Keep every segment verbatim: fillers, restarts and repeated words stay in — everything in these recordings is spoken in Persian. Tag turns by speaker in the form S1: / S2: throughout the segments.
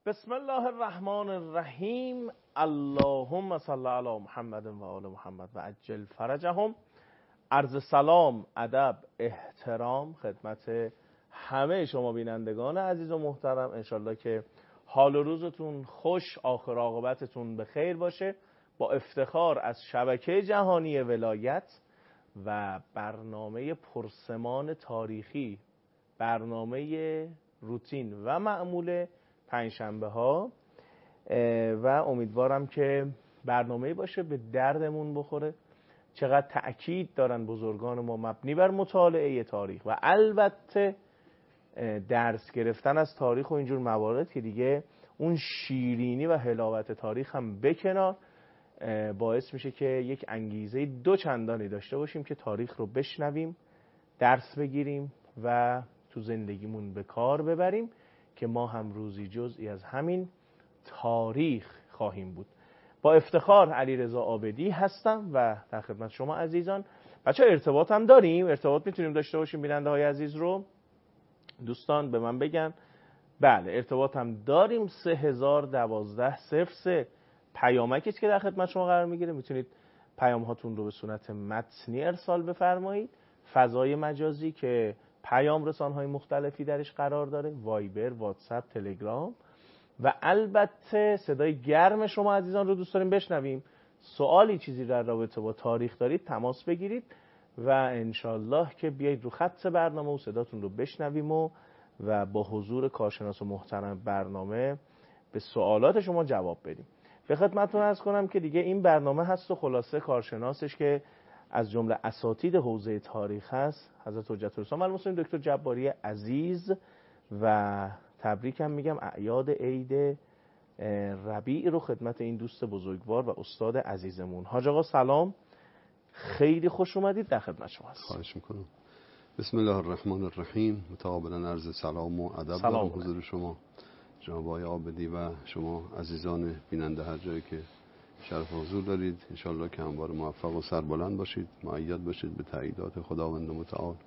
S1: بسم الله الرحمن الرحیم. اللهم صل علی محمد و آل محمد و عجل فرجهم. عرض سلام، ادب، احترام خدمت همه شما بینندگان عزیز و محترم. انشالله که حال و روزتون خوش، آخر عاقبتتون به خیر باشه. با افتخار از شبکه جهانی ولایت و برنامه پرسمان تاریخی، برنامه روتین و معمول پنجشنبه ها و امیدوارم که برنامه باشه به دردمون بخوره. چقدر تأکید دارن بزرگان ما مبنی بر مطالعه تاریخ و البته درس گرفتن از تاریخ و اینجور موارد که دیگه اون شیرینی و حلاوت تاریخ هم بکنار، باعث میشه که یک انگیزه دو چندانی داشته باشیم که تاریخ رو بشنویم، درس بگیریم و تو زندگیمون به کار ببریم که ما هم روزی جزئی از همین تاریخ خواهیم بود. با افتخار علیرضا عابدی هستم و در خدمت شما عزیزان. بچه ارتباط هم داریم، ارتباط میتونیم داشته باشیم بیننده های عزیز رو. دوستان به من بگن بله ارتباط هم داریم. سه هزار و دوازده صفر سه پیامکی که در خدمت شما قرار میگیره. میتونید پیام هاتون رو به صورت متنی ارسال بفرمایید. فضای مجازی که پیام رسان‌های مختلفی درش قرار داره، وایبر، واتساپ، تلگرام و البته صدای گرم شما عزیزان رو دوست داریم بشنویم. سوالی چیزی در رابطه با تاریخ دارید تماس بگیرید و انشالله که بیایید رو خط برنامه و صداتون رو بشنویم و و با حضور کارشناس و محترم برنامه به سوالات شما جواب بدیم. به خدمتتون عرض کنم که دیگه این برنامه هست و خلاصه کارشناسش که از جمله اساتید حوزه تاریخ هست حضرت حجت الاسلام المسلمین دکتر جباری عزیز و تبریک هم میگم اعیاد عید ربیع رو خدمت این دوست بزرگوار و استاد عزیزمون. حاج آقا سلام، خیلی خوش اومدید، در خدمت شما هست.
S2: خواهش میکنم. بسم الله الرحمن الرحیم. متقابلا عرض سلام و ادب دارم حضور شما جناب آقای عابدی و شما عزیزان بیننده هر جایی که شرف حضور دارید. انشالله که همواره موفق و سربلند باشید، مؤید باشید به تاییدات خداوند متعال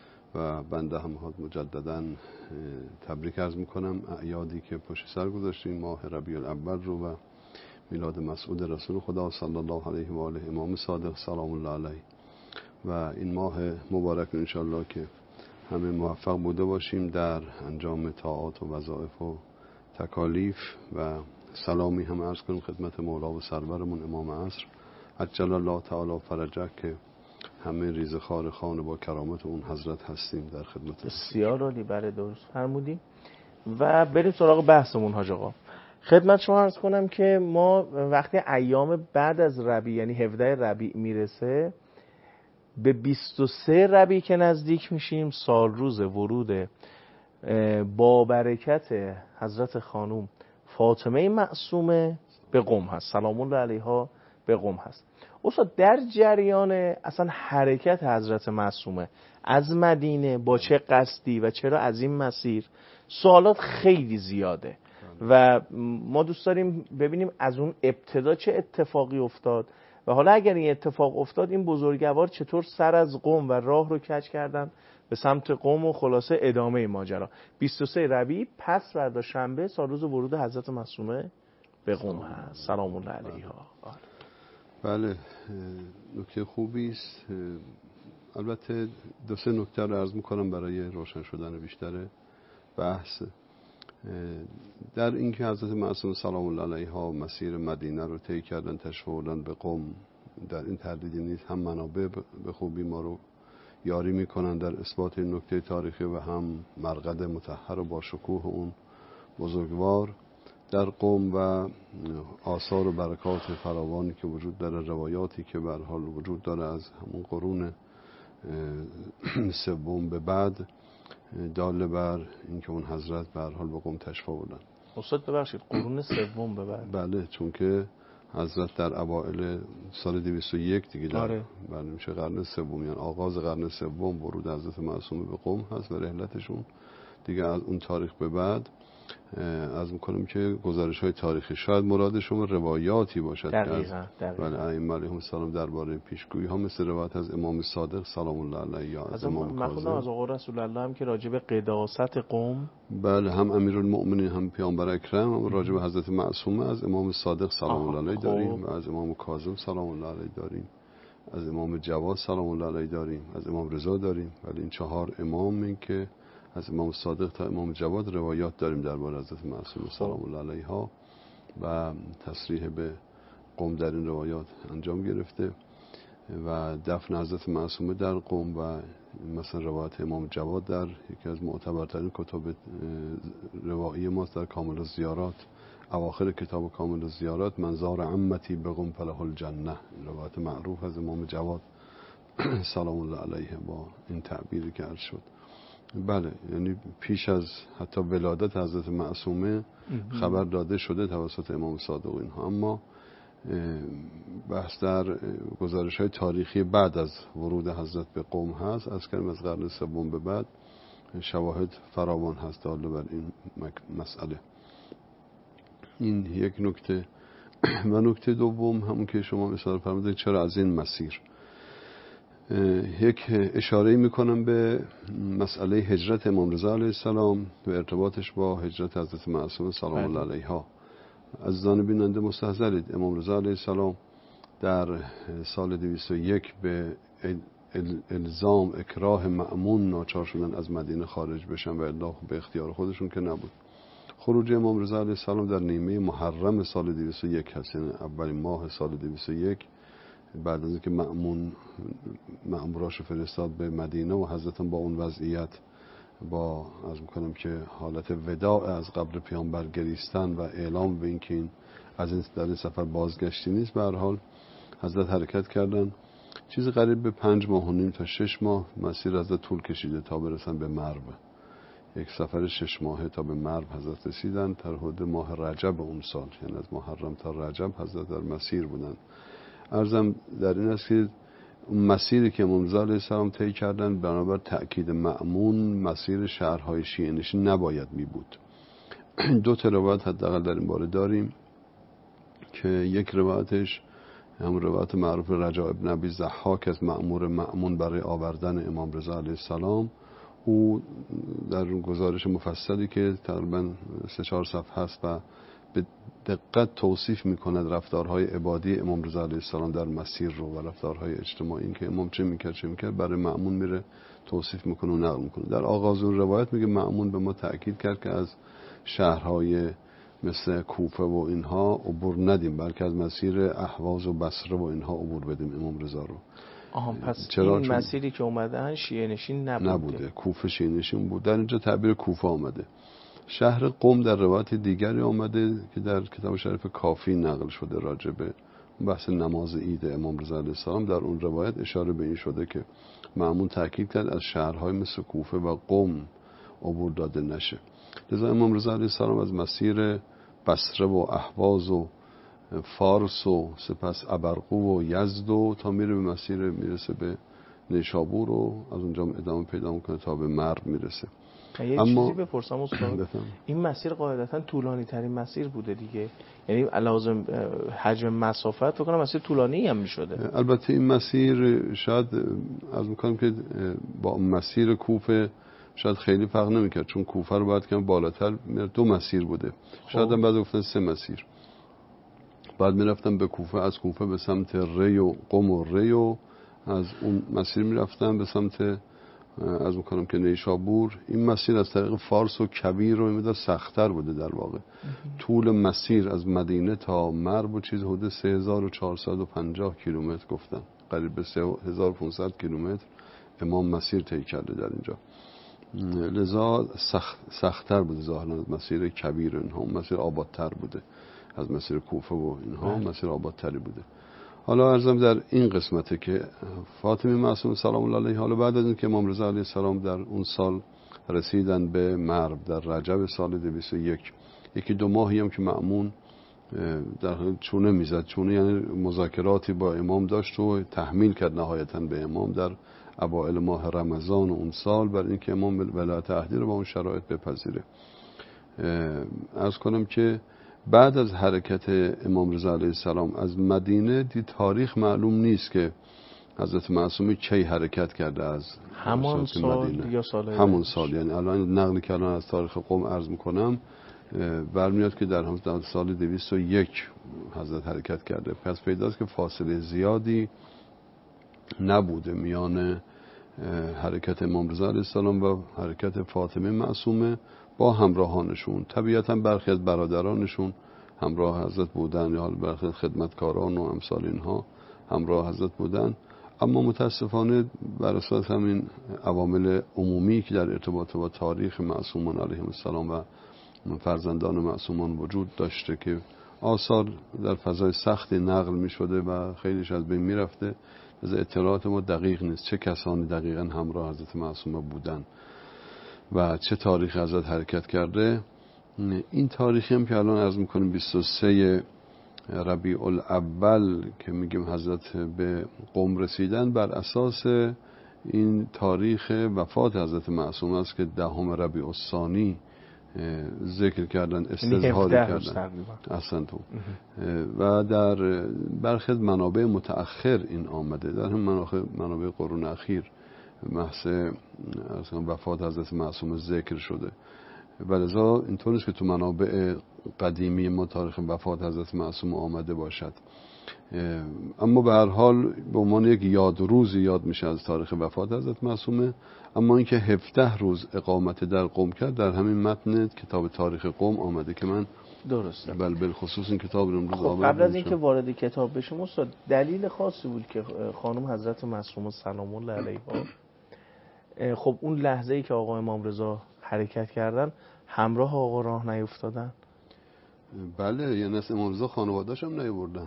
S2: و بنده هم مجددا تبریک عرض میکنم اعیادی که پشت سر گذاشتیم، ماه ربیع الاول رو و میلاد مسعود رسول خدا صلی الله علیه و آله امام صادق سلام الله علیه و این ماه مبارک انشالله که همه موفق بوده باشیم در انجام طاعات و وظایف و تکالیف و سلامی هم عرض کنیم خدمت مولا و سرورمون امام عصر عجل الله تعالی فرجه که همه ریزخوار خان با کرامت اون حضرت هستیم در خدمت.
S1: بسیار عالی، بله درست فرمودیم و بریم سراغ بحثمون. حاج آقا خدمت شما عرض کنم که ما وقتی ایام بعد از ربیع یعنی هفده ربیع میرسه به بیست و سه ربیع که نزدیک میشیم، سال روز ورود با برکت حضرت خانوم فاطمه معصومه به قم هست، سلام الله علیها به قم هست. استاد در جریان اصلا حرکت حضرت معصومه از مدینه با چه قصدی و چرا از این مسیر، سوالات خیلی زیاده و ما دوست داریم ببینیم از اون ابتدا چه اتفاقی افتاد و حالا اگر این اتفاق افتاد این بزرگوار چطور سر از قم و راه رو کج کردن به سمت قم و خلاصه ادامه ماجرا. بیست و سه ربیع پس فردا شنبه سال روز ورود حضرت معصومه به قم هست، سلام الله علیها.
S2: بله نکته خوبی است. البته دو سه نکته رو عرض میکنم برای روشن شدن بیشتر بحث. در اینکه حضرت معصومه سلام الله علیها مسیر مدینه رو طی کردن، تشریف آوردن به قم، در این تردیدی نیست. هم منابع به خوبی ما رو یاری میکنن در اثبات این نکته تاریخی و هم مرقد مطهر و با شکوه اون بزرگوار در قم و آثار و برکات فراوانی که وجود داره، روایاتی که به هر حال وجود داره از همون قرون سوم به بعد داله بر اینکه اون حضرت به هر حال به قم تشریف آوردن.
S1: استاد ببخشید قرون سوم به بعد؟
S2: بله، چون که حضرت در اوایل سال دویست و یک دیگه در
S1: آره.
S2: بله میشه قرن سوم، یعنی آغاز قرن سوم ورود حضرت معصومه به قم هست و رحلتشون دیگه از اون تاریخ به بعد از میکنم که گزارش های تاریخی، شاید مراد شما روایاتی باشد
S1: دقیقاً
S2: که از بله ائمه علیهم السلام درباره پیشگویی ها مثل روایت از امام صادق سلام الله علیه یا از, از امام کاظم.
S1: از آقا رسول الله هم که راجع به قداست قوم،
S2: بله هم امیرالمؤمنین هم پیامبر اکرم، هم راجع به حضرت معصومه از امام صادق سلام الله علیه داریم و از امام کاظم سلام الله علیه داریم، از امام جواد سلام الله علیه داریم، از امام رضا داریم. ولی این چهار امام این که از امام صادق تا امام جواد روایات داریم درباره حضرت معصومه سلام الله علیها و تصریح به قم در این روایات انجام گرفته و دفن حضرت معصومه در قم و مثلا روایت امام جواد در یکی از معتبرترین کتاب روایی ماست در کامل الزیارات، اواخر کتاب کامل الزیارات، منظار عمتی به قم فله الجنه، این روایت معروف از امام جواد سلام الله علیه با این تعبیری که عرض شد. بله یعنی پیش از حتی ولادت حضرت معصومه خبر داده شده توسط امام صادق اینها، اما بحث در گزارش های تاریخی بعد از ورود حضرت به قم هست، از کردیم از قرن سوم به بعد شواهد فراوان هست داله بر این مسئله. این یک نکته. و نکته دوم همون که شما مثال فرمودید چرا از این مسیر، یک اشاره میکنم به مسئله هجرت امام رضا علیه السلام و ارتباطش با هجرت حضرت معصومه سلام الله علیها. عزیزان بیننده مستحضرید امام رضا علیه السلام در سال دویست و یک به الزام اکراه مأمون ناچار شدن از مدینه خارج بشن و الا به اختیار خودشون که نبود. خروج امام رضا علیه السلام در نیمه محرم سال دویست و یک هست، یعنی اولین ماه سال دویست و یک بعد از اینکه مأمون مأموراشو فرستاد به مدینه و حضرت با اون وضعیت با از میکنم که حالت وداع از قبر پیامبر گریستن و اعلام به این که این از این در این سفر بازگشتی نیست، به هر حال حضرت حرکت کردن. چیز قریب به پنج ماه و نیم تا شش ماه مسیر حضرت طول کشیده تا برسن به مرو. یک سفر شش ماهه تا به مرو حضرت رسیدن در حدود ماه رجب اون سال، یعنی از محرم تا رجب حضرت در مسیر بودن. عرضم در این است که مسیری که امام رضا علیه السلام طی کردن بنابر تأکید مأمون مسیر شهرهای شیعه نشین نباید می بود. دو تا روایت حداقل در این باره داریم که یک روایتش هم روایت معروف رجاء ابن ابی ضحاک از مأمور مأمون برای آوردن امام رضا علیه السلام، او در اون گزارش مفصلی که تقریبا سه چهار صفحه هست و به دقت توصیف میکند رفتارهای عبادی امام رضا علیه السلام در مسیر رو و رفتارهای اجتماعی، این که امام چه میکرد چه میکرد برای مأمون میره توصیف میکنه و نقل میکنه. در آغاز اون روایت میگه مأمون به ما تأکید کرد که از شهرهای مثل کوفه و اینها عبور ندیم، بلکه از مسیر اهواز و بصره و اینها عبور بدیم امام رضا رو.
S1: آها پس چرا این مسیری که اومدن شیعه نشین نبوده.
S2: نبوده کوفه شیعه نشین بود. در اینجا تعبیر کوفه آمده. شهر قم در روایت دیگری آمده که در کتاب شریف کافی نقل شده راجع به بحث نماز عید امام رضا علیه السلام. در اون روایت اشاره به این شده که مأمون تاکید کرد از شهرهای مثل کوفه و قم عبور داده نشه. لذا امام رضا علیه السلام از مسیر بصره و اهواز و فارس و سپس ابرقو و یزد و تا میره به مسیر میرسه به نیشابور و از اونجا ادامه پیدا میکنه تا به مرو میرسه.
S1: یه اما چیزی بپرسم استاد، این مسیر قاعدتا طولانی ترین مسیر بوده دیگه، یعنی لازم حجم مسافت فکر کنم مسیر طولانی هم میشده.
S2: البته این مسیر شاید از میکنم که با مسیر کوفه شاید خیلی فرق نمیکرد، چون کوفه رو باید کم بالاتر دو مسیر بوده. شاید هم بعد گفتن سه مسیر. بعد میرفتم به کوفه، از کوفه به سمت ری و قم و ری و از اون مسیر میرفتم به سمت از میکنم که نیشابور. این مسیر از طریق فارس و کبیر رو میداد سخت‌تر بوده در واقع. طول مسیر از مدینه تا مرو و چیز حدود سه هزار و چهارصد و پنجاه کیلومتر گفتن، قریب به سه هزار و پانصد کیلومتر امام مسیر طی کرده در اینجا. لذا سخت سخت‌تر بوده ظاهرا مسیر کبیر اینها. مسیر آبادتر بوده از مسیر کوفه و اینها، مسیر آبادتری بوده. حالا عرضم در این قسمته که فاطمه معصومه سلام الله علیها حالا بعد از اینکه امام رضا علیه السلام در اون سال رسیدن به مرو در رجب سال دویست و یک، یکی دو ماهی هم که مأمون در چونه میزد، چونه یعنی مذاکراتی با امام داشت و تحمیل کرد نهایتاً به امام در اوایل ماه رمضان اون سال برای اینکه امام ولایت عهدی رو با اون شرایط بپذیره. عرض کنم که بعد از حرکت امام رضا علیه السلام از مدینه دی تاریخ معلوم نیست که حضرت معصومی کی حرکت کرده از
S1: همان سال
S2: مدینه.
S1: یا سال
S2: همون سال، یعنی الان نقل کردن از تاریخ قم عرض میکنم برمیاد که در همون سال دویست و یک حضرت حرکت کرده. پس پیداست که فاصله زیادی نبوده میان حرکت امام رضا علیه السلام و حرکت فاطمه معصومه با همراهانشون. طبیعتا برخی از برادرانشون همراه حضرت بودن یا برخی از خدمتکاران و امثال اینها همراه حضرت بودن، اما متاسفانه بر اساس همین عوامل عمومی که در ارتباط با تاریخ معصومان علیهم السلام و فرزندان معصومان وجود داشته که آثار در فضای سختی نقل می شده و خیلیش از بین می رفته، از اطلاعات ما دقیق نیست چه کسانی دقیقا همراه حضرت معصومه بودن و چه تاریخ حضرت حرکت کرده. این تاریخی هم که الان عرض میکنیم بیست و سه ربیع الاول که میگیم حضرت به قم رسیدن، بر اساس این تاریخ وفات حضرت معصومه است که دهم ربیع الثانی ذکر کردن، استظهار کردن اصلا تو و در برخی منابع متأخر این آمده، در هم منابع, منابع قرون اخیر محض وفات حضرت معصومه ذکر شده. ولذا اینطور نیست که تو منابع قدیمی ما تاریخ وفات حضرت معصومه آمده باشد، اما به هر حال به عنوان یک یاد روزی یاد میشه از تاریخ وفات حضرت معصومه. اما اینکه هفده روز اقامت در قم کرد در همین متن کتاب تاریخ قم آمده که من
S1: درسته
S2: بل بالخصوص این کتاب رو امروز
S1: خب
S2: آمده.
S1: قبل از اینکه وارد کتاب بشیم استاد، دلیل خاصی بود که خانم حضرت معصومه سلام الله علیها خب اون لحظه‌ای که آقا امام رضا حرکت کردن همراه آقا راه نیفتادن؟
S2: بله، یعنی از امام رضا خانواده‌اش هم نیاوردن،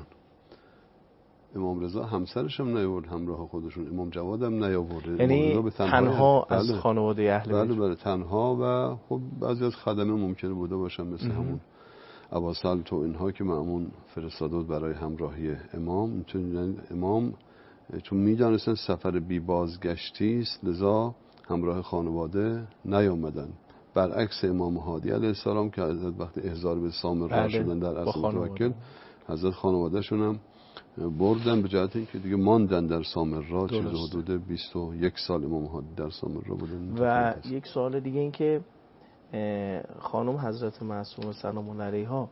S2: امام رضا همسرش هم نیاورد همراه خودشون، امام جواد هم نیاورد،
S1: یعنی تنها از
S2: بله.
S1: خانواده اهل
S2: بله بله تنها و خب بعضی از خدمه ممکنه بوده باشن مثل اه. همون اباسل تو اینها که مأمون فرستاده بود برای همراهی امام. چون امام چون میدانستن سفر بی بازگشتی است لذا همراه خانواده نیامدن، برعکس امام هادی علیه السلام که حضرت وقتی احضار به سامرا بله. شدن در اصل متوکل حضرت خانواده شون هم بردن به جهت اینکه دیگه ماندن در سامرا، چیز حدود بیست و یک سال امام هادی در سامرا بودن.
S1: و یک سوال دیگه این که خانم حضرت معصومه سلام الله علیها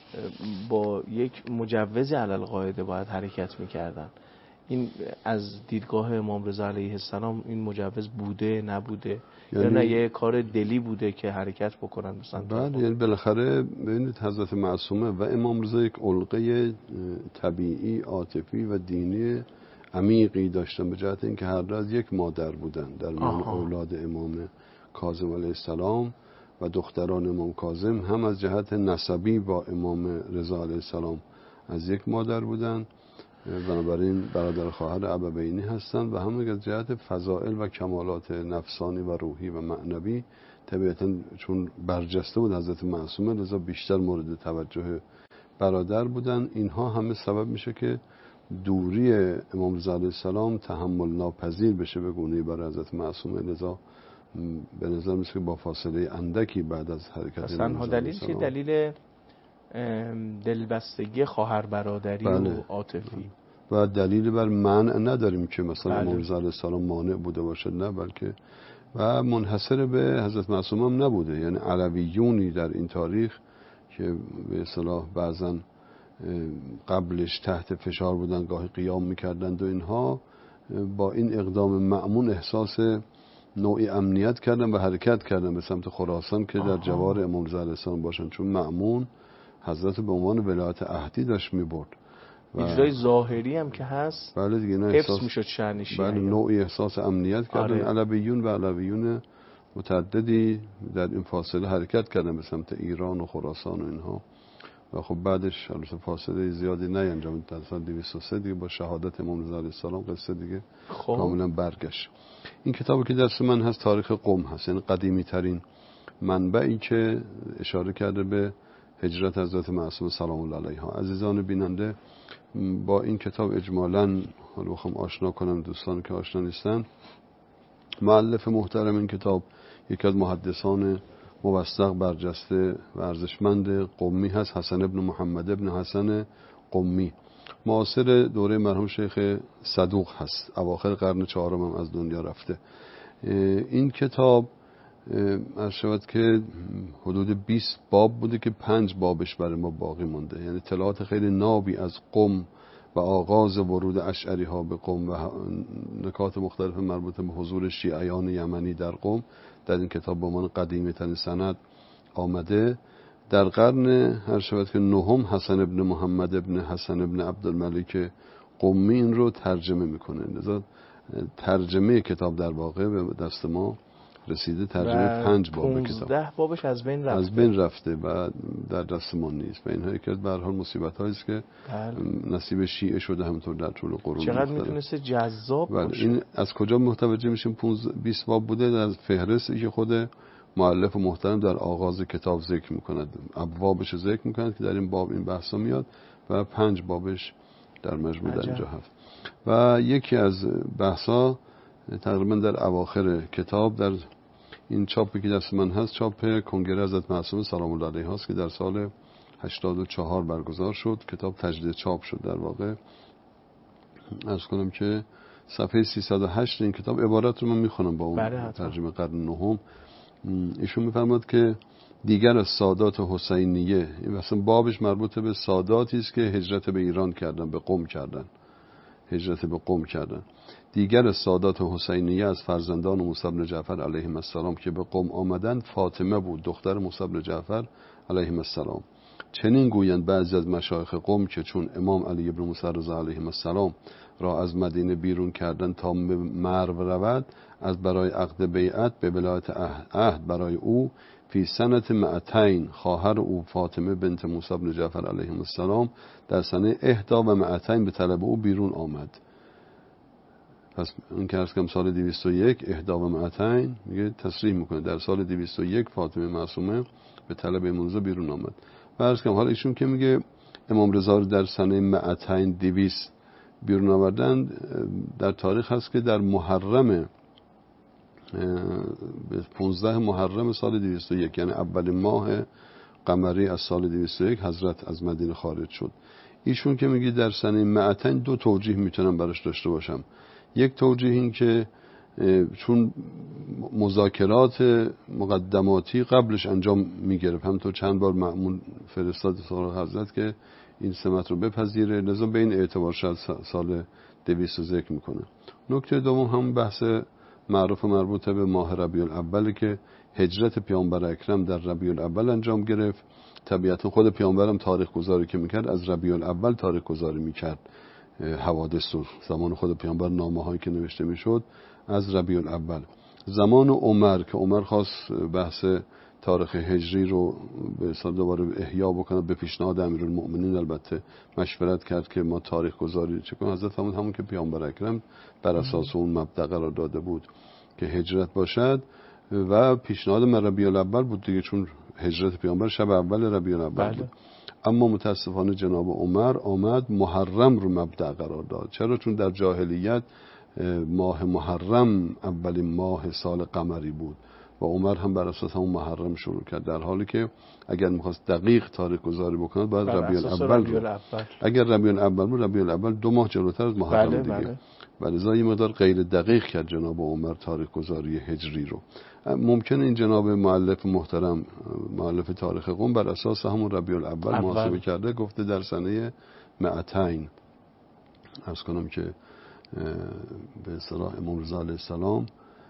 S1: با یک مجوز علی القاعده باید حرکت میکردن، این از دیدگاه امام رضا علیه السلام این مجوز بوده نبوده یعنی یا نه یه کار دلی بوده که حرکت بکنن مثلا؟
S2: بله، یعنی بالاخره ببینید حضرت معصومه و امام رضا یک علقه طبیعی عاطفی و دینی عمیقی داشتن به جهت اینکه هر دو از یک مادر بودن در میان اولاد امام کاظم علیه السلام و دختران امام کاظم، هم از جهت نسبی با امام رضا علیه السلام از یک مادر بودن، بنابراین برادر خواهر ابوینی هستند و هم از جهت فضائل و کمالات نفسانی و روحی و معنوی طبیعتا چون برجسته بود حضرت معصومه لذا بیشتر مورد توجه برادر بودن. اینها همه سبب میشه که دوری امام رضا علیه السلام تحمل ناپذیر بشه به گونه‌ای برای حضرت معصومه، لذا به نظر میاد که با فاصله اندکی بعد از حرکت امام رضا
S1: دلیل چی؟ دلیل دلبستگی خواهر برادری بله. و عاطفی
S2: و دلیل بر منع نداریم که مثلا بله. امام رضا علیه السلام مانع بوده باشد، نه، بلکه و منحصر به حضرت معصومه هم نبوده، یعنی علویونی در این تاریخ که به اصطلاح بعضا قبلش تحت فشار بودن گاهی قیام میکردند و اینها با این اقدام مأمون احساس نوعی امنیت کردن و حرکت کردن به سمت خراسان که در جوار امام رضا علیه السلام باشن، چون مأمون حضرت به عنوان ولایت عهدی داشت میبرد
S1: و اجرای ظاهری هم که هست
S2: بله دیگه، نه
S1: احساس میشد شأنشی،
S2: بله نوعی احساس امنیت کردن. آره. علویون و علویون متعددی در این فاصله حرکت کردن به سمت ایران و خراسان و اینها و خب بعدش البته فاصله زیادی نینجام در سال دویست و سه دیگه با شهادت امام رضا علیه السلام قصه دیگه خب. کاملا برگشت. این کتابی که دست من هست تاریخ قم هست، یعنی قدیمی ترین منبعی که اشاره کرده به هجرت حضرت معصومه سلام الله علیها. عزیزان بیننده با این کتاب اجمالاً حالا بخوام آشنا کنم دوستان که آشنا نیستن، مؤلف محترم این کتاب یکی از محدثان موثق، برجسته و ارزشمند قمی هست. حسن ابن محمد ابن حسن قمی معاصر دوره مرحوم شیخ صدوق هست، اواخر قرن چهارم هم از دنیا رفته. این کتاب عرض شود که حدود بیست باب بوده که پنج بابش برای ما باقی مونده، یعنی اطلاعات خیلی نابی از قم و آغاز ورود اشعری ها به قم و نکات مختلف مربوط به حضور شیعیان یمنی در قم در این کتاب به عنوان قدیمی ترین سند آمده. در قرن هر شود که نهم حسن ابن محمد ابن حسن ابن عبدالملک قمی این رو ترجمه میکنه، لذا ترجمه کتاب در واقع به دست ما رسیده. ترجمه پنج باب کتاب،
S1: ده بابش از بین رفته
S2: از بین رفته و در دست ما نیست و اینها یکی از به هر حال مصیبت هایی است که نصیب شیعه شده همونطور در طول قرون.
S1: چقدر میتونسته جذاب باشه.
S2: این از کجا متوجه میشیم بیست باب بوده؟ از فهرستی که خود مؤلف محترم در آغاز کتاب ذکر میکند، ابوابش ذکر میکند که در این باب این بحثا میاد و پنج بابش در مجموع در اینجا هست. و یکی از بحثا تقریبا در اواخر کتاب در این چاپی که دست من هست، چاپ کنگره حضرت معصومه سلام الله علیها است که در سال هشتاد و چهار برگزار شد. کتاب تجدید چاپ شد در واقع. عرض کنم که صفحه سیصد و هشت این کتاب، عبارت رو من میخونم با اون ترجمه قرن نهم. ایشون میفرماد که دیگر از سادات حسینیه، این مثلا بابش مربوط به ساداتی است که هجرت به ایران کردن، به قم کردن، هجرت به قم کردن. دیگر از سادات حسینیه از فرزندان موسی بن جعفر علیه السلام که به قم آمدند فاطمه بود، دختر موسی بن جعفر علیه السلام. چنین گویند بعضی از مشایخ قم که چون امام علی بن موسی رضا علیه السلام را از مدینه بیرون کردن تا مرو رود، از برای عقد بیعت به ولایت عهد برای او فی سنت معتین خواهر او فاطمه بنت موسی بن جعفر علیه السلام در سنه احدا و معتین به طلب او بیرون آمد. پس اون که از کم سال دویست و یک احدا و معتین میگه تصریح میکنه در سال دویست و یک فاطمه معصومه به طلب امام بیرون آمد. و از کم حالا ایشون که میگه امام رضا در سنه معتین دویست بیرون آوردن، در تاریخ هست که در محرم پانزده محرم سال دویست و یک، یعنی اول ماه قمری از سال دویست و یک حضرت از مدینه خارج شد. ایشون که میگه در سنه معتین دو توجیه میتونم براش داشته باشم. یک توجیه این که چون مذاکرات مقدماتی قبلش انجام میگرفت، همونطور چند بار مأمون فرستاد سراغ حضرت که این سمت رو بپذیره، لذا به این اعتبار شاید سال دویست رو ذکر میکنه. نکته دوم هم بحث معروف مربوط به ماه ربیع الاول که هجرت پیامبر اکرم در ربیع الاول انجام گرفت. طبیعتا خود پیامبرم تاریخ گذاری که میکرد از ربیع الاول تاریخ گذاری میکرد، حوادث رو زمان خود پیامبر نامه هایی که نوشته میشد از ربیع الاول. زمان عمر که عمر خواست بحث تاریخ هجری رو به اصطلاح دوباره احیا بکنه، به پیشنهاد امیرالمؤمنین البته مشورت کرد که ما تاریخ گذاری چه کنیم. حضرت فرمود همون که پیامبر اکرم بر اساس اون مبدا قرار داده بود که هجرت باشد و پیشنهاد من ربیع الاول بود دیگه، چون هجرت پیامبر شب اول ربیع الاول بود. اما متاسفانه جناب عمر آمد محرم رو مبدا قرار داد. چرا؟ چون در جاهلیت ماه محرم اولین ماه سال قمری بود و عمر هم بر اساس همون محرم شروع کرد، در حالی که اگر میخواست دقیق تاریخ گذاری بکنه باید ربیع الاول رو، اگر ربیع الاول بود ربیع الاول دو ماه جلوتر از محرم بله دیگه بله. ولذا یه مقدار غیر دقیق کرد جناب عمر تاریخ گذاری هجری رو. ممکنه این جناب مؤلف محترم مؤلف تاریخ قم بر اساس همون ربیع الاول محاسبه کرده، گفته در سنه معتین عرض کنم که به اصطلاح امام رضا علیه السلام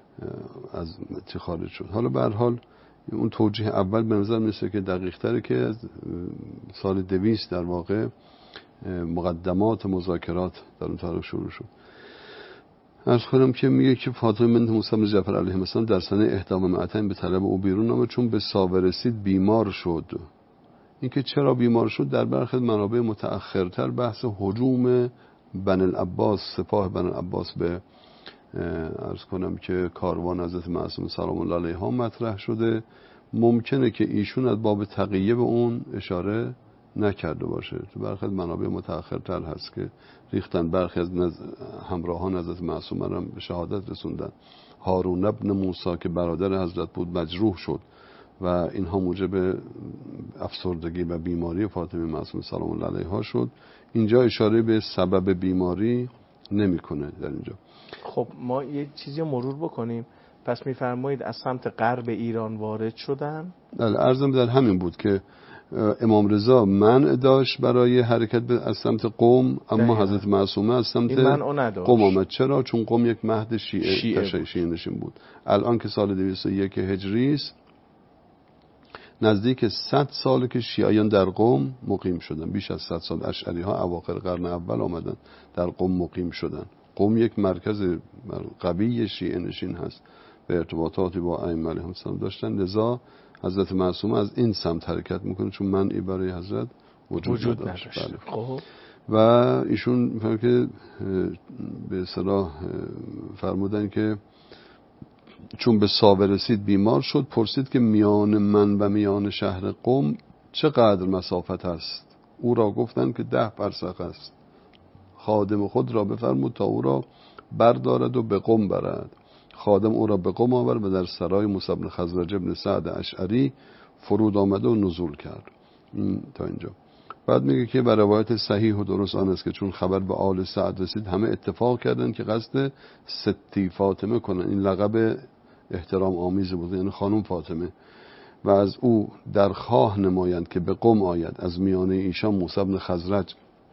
S2: از چه خارج شد. حالا به هر حال اون توجیه اول به نظر میسه که دقیق تره که از سال دویست در واقع مقدمات مذاکرات در اون تاریخ شروع شد. عرض کنم که میگه که فاطمه بنت موسی بن جعفر علیه السلام در سنه احدا و معتین به طلب او بیرون آمد، چون به ساوه رسید بیمار شد. اینکه چرا بیمار شد در برخی منابع متأخرتر بحث هجوم بنی العباس، سپاه بنی العباس به عرض کنم که کاروان حضرت معصومه سلام الله علیها مطرح شده. ممکنه که ایشون از باب تقیه به اون اشاره نکرده باشه. تو برخی منابع متأخرتر هست که ریختن برخی از نز... همراهان حضرت معصومه را به شهادت رسوندن. هارون ابن موسی که برادر حضرت بود مجروح شد و اینها موجب افسردگی و بیماری فاطمه معصومه سلام الله علیها شد. اینجا اشاره به سبب بیماری نمیکنه در اینجا.
S1: خب ما یه چیزی مرور بکنیم. پس میفرمایید از سمت غرب ایران وارد شدن.
S2: بله، عرضم در همین بود که امام رضا منع داشت برای حرکت از سمت قم، اما دهیم. حضرت معصومه از سمت قم آمد. چرا؟ چون قم یک مهد شیعه, شیعه شیعه نشین بود. الان که سال دویست و یک هجری است، نزدیک صد سال که شیعیان در قم مقیم شدن. بیش از صد سال. اشعری ها اواخر قرن اول آمدن در قم مقیم شدن. قم یک مرکز قوی شیعه نشین هست و ارتباطاتی با ائمه علیهم السلام داشتن. لذا حضرت معصومه از این سمت حرکت میکنه، چون منعی برای حضرت وجود, وجود نداشت. بله. خب. و ایشون میفهمه که به اصطلاح فرمودن که چون به ساوه رسید بیمار شد، پرسید که میان من و میان شهر قم چقدر مسافت است؟ او را گفتند که ده فرسخ است. خادم خود را بفرمود تا او را بردارد و به قم برد. خادم او را به قم آورد و در سرای موسی بن خزرج بن سعد اشعری فرود آمده و نزول کرد. این تا اینجا. بعد میگه که بر روایت صحیح و درست آن است که چون خبر به آل سعد رسید، همه اتفاق کردند که قصد ستی فاطمه کنند. این لقب احترام آمیز بود، یعنی خانم فاطمه، و از او درخواه نمایند که به قم آید. از میانه ایشان موسی بن خزرج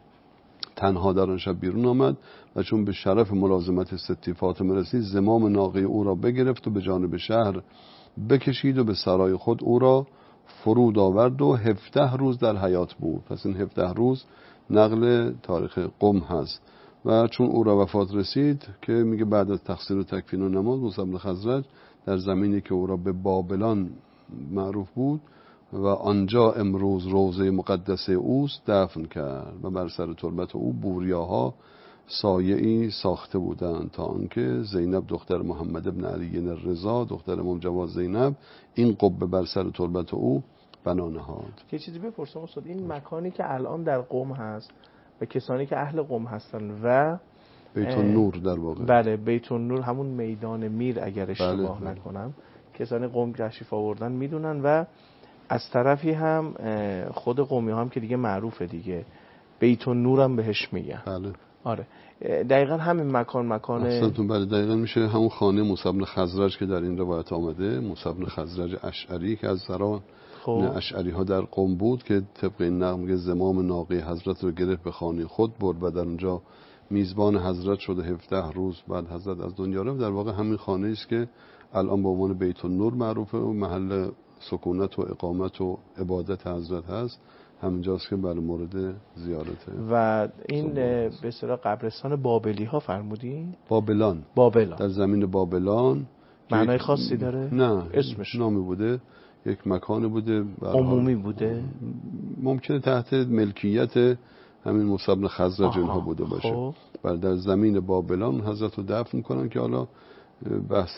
S2: تنها در آن شب بیرون آمد و چون به شرف ملازمت ستی فاطمه رسید، زمام ناقه او را بگرفت و به جانب شهر بکشید و به سرای خود او را فرود آورد و هفده روز در حیات بود. پس این هفده روز نقل تاریخ قم هست. و چون او را وفات رسید که میگه بعد از تقصیر و تکفین و نماز، موسی بن خزرج در زمینی که او را به بابلان معروف بود و آنجا امروز روضه مقدسه اوست دفن کرد و بر سر تربت او بوریاها سایه‌ای ساخته بودند تا آنکه زینب دختر محمد ابن علی الرضا دختر امام جواد زینب این قبه بر سر تربت او بنا نهاد.
S1: یه چیزی بپرسم استاد، این مکانی که الان در قم هست و کسانی که اهل قم هستن و
S2: بیت النور در واقع،
S1: بله بیت النور همون میدان میر اگر اشتباه
S2: بله.
S1: نکنم، کسانی قم تشریف آوردن میدونن و از طرفی هم خود قمی هم که دیگه معروفه دیگه، بیت النور هم بهش میگن.
S2: بله.
S1: آره دقیقا همین مکان مکان
S2: اصلاً بله دقیقا میشه همون خانه موسی بن خزرج که در این روایت آمده، موسی بن خزرج اشعری که از سران اشعری ها در قم بود که طبق این نقل میگه زمام ناقه حضرت رو گرفت به خانه خود برد و در اونجا میزبان حضرت شده هفده روز بعد حضرت از دنیا رفت. در واقع همین خانه است که الان به عنوان بیت النور معروفه و محل سکونت و اقامت و عبادت حضرت هست. همینجاست که برای مورد زیارته.
S1: و این به اصطلاح قبرستان بابلی ها فرمودین؟
S2: بابلان.
S1: بابلان
S2: در زمین بابلان.
S1: معنای خاصی داره؟
S2: نه
S1: اسمش
S2: نامی بوده، یک مکان بوده
S1: عمومی بوده،
S2: ممکنه تحت ملکیت همین موسی بن خزرج اینها بوده باشه. خب. و در زمین بابلان حضرت رو دفن کنن که حالا بحث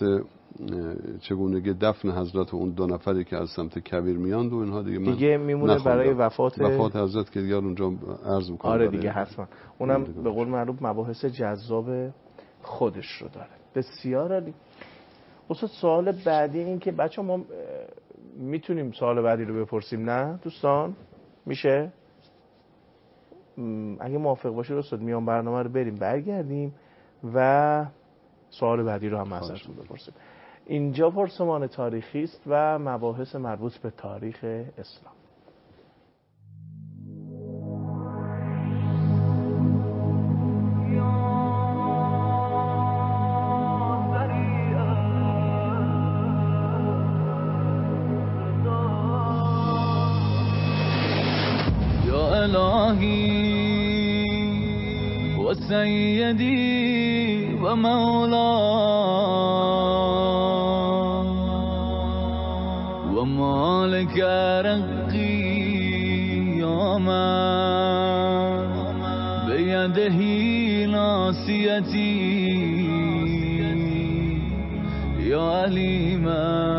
S2: چگونگی دفن حضرت و اون دو نفری که از سمت کویر میاند و اینها دیگه,
S1: دیگه میمونه برای وفات
S2: وفات حضرت که دیگه اونجا عرض میکنه.
S1: آره دیگه حتما اونم به قول معروف مباحث جذاب خودش رو داره. بسیار عالی. اصلا سوال بعدی این که بچه ما میتونیم سوال بعدی رو بپرسیم؟ نه دوستان میشه؟ اگه موافق باشید استاد میان برنامه رو بریم برگردیم و سوال بعدی رو هم ازتون بپرسیم. اینجا پرسمان تاریخی است و مباحث مربوط به تاریخ اسلام.
S3: یا الهی و سیدی و مولا و مالک رقی یا من بیدهی ناسیتی یا علیما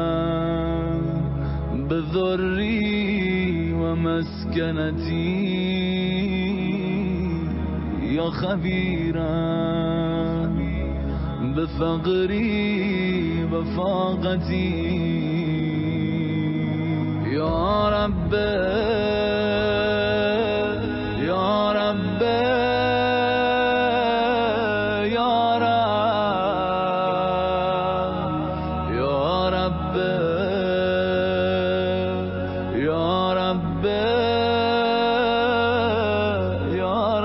S3: بذری و مسکنتی یا خبیرا بفقری و فاقتی رب یا رب یا رب یا رب یا رب یا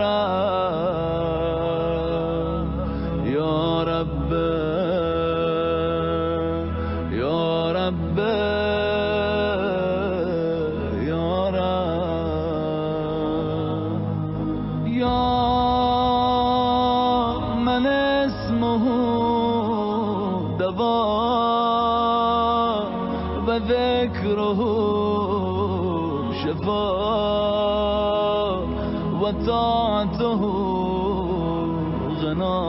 S3: رب یا رب یا رب یا رب یا من اسمه دوا و ذکره شفا و طاعته غنا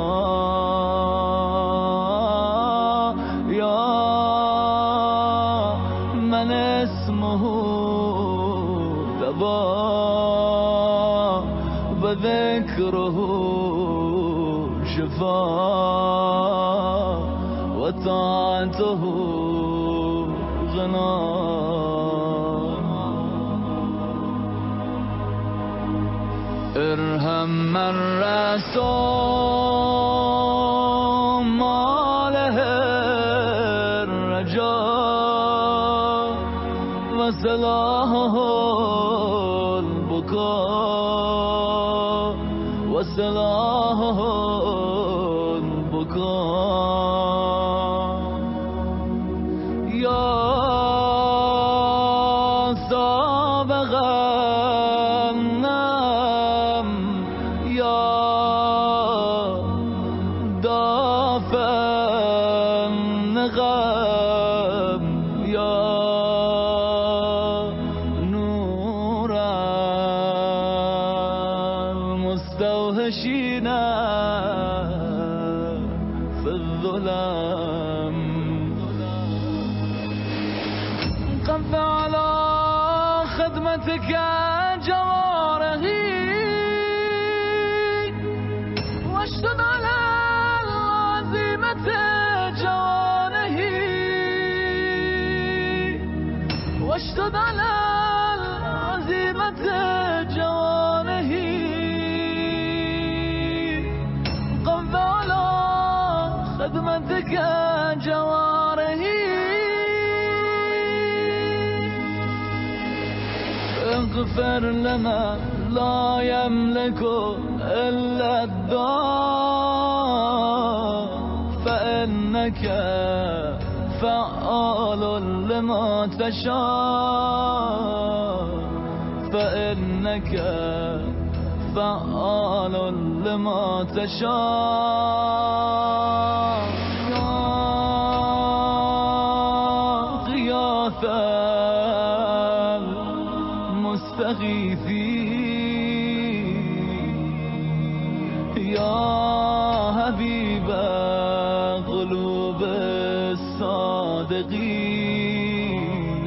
S3: یا من اسمه دوا و ذکره شفا و طاعته غنا ارحم من رسول ماله الرجاء و صلاحه البكاء و صلاحه البكاء یا سابق النم یا دافع النغم یا نور المستوحشین في الظلم قف على خدمتك جوارحي واشتد على العزيمة جوانحي واشتد على العزيمة جوانحي قف على خدمتك جوارحي اغفر لنا لا يملك إلا الدعاء فإنك فعال لما تشاء فإنك فعال لما تشاء يا غياث المستغيثين يا حبيب قلوب الصادقين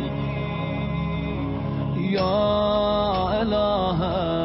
S3: يا إله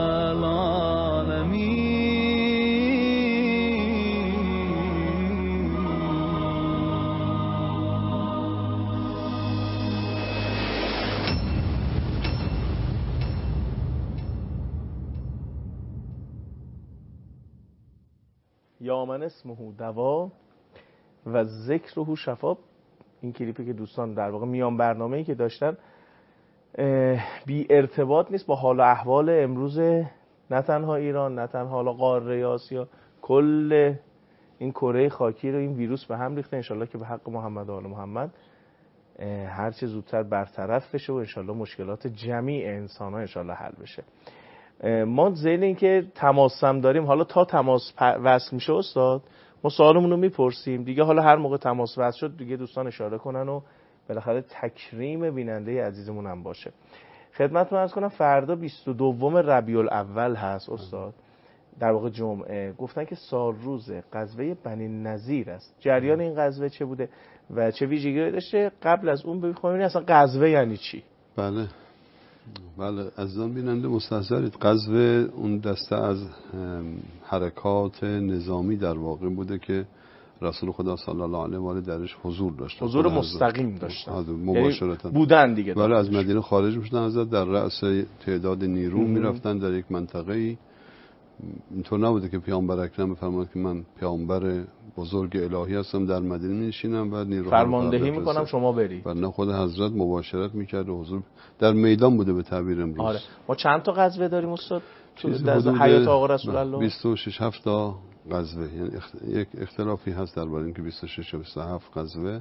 S1: یا من اسمه دوا و ذکره شفا. این کلیپی که دوستان در واقع میان برنامه‌ای که داشتن بی ارتباط نیست با حال و احوال امروز نه تنها ایران، نه تنها حالا قاره آسیا، کل این کره خاکی رو این ویروس به هم ریخته. انشالله که به حق محمد و آل محمد هر چه زودتر برطرف بشه و انشالله مشکلات جمیع انسان ها انشالله حل بشه. ما ذیل این که تماس هم داریم، حالا تا تماس وصل میشه استاد ما سوالمون رو میپرسیم دیگه، حالا هر موقع تماس وصل شد دیگه دوستان اشاره کنن و بالاخره تکریم بیننده عزیزمون هم باشه. خدمتتون عرض کنم فردا بیست و دوم ربیع الاول هست استاد، در واقع جمعه. گفتن که سال روز غزوه بنی نضیر است. جریان این غزوه چه بوده و چه ویژگی داشته؟ قبل از اون بخوایم اصلا غزوه یعنی چی؟
S2: بله بله عزیزان بیننده مستحضرید، غزوه اون دسته از حرکات نظامی در واقع بوده که رسول خدا صلی الله علیه و آله درش حضور داشتن،
S1: حضور مستقیم داشتن،
S2: مباشرتا
S1: بودن دیگه.
S2: ولی از مدینه خارج میشدن، حضرت در رأس تعداد نیرو میرفتن در یک منطقه‌ای. اینطور نبوده که پیامبر اکرم بفرماید که من پیامبر بزرگ الهی هستم در مدینه میشینم و نیروها
S1: فرماندهی میکنم شما بری،
S2: و نه، خود حضرت مباشرت میکرد و حضور در میدان بوده به تعبیر امروز.
S1: آره. ما چند تا غزوه داریم استاد در حیات آقا رسول الله؟
S2: بیست و شش هفت تا غزوه، یعنی اخت... یک اختلافی هست درباره اینکه بیست و شش و بیست و هفت غزوه.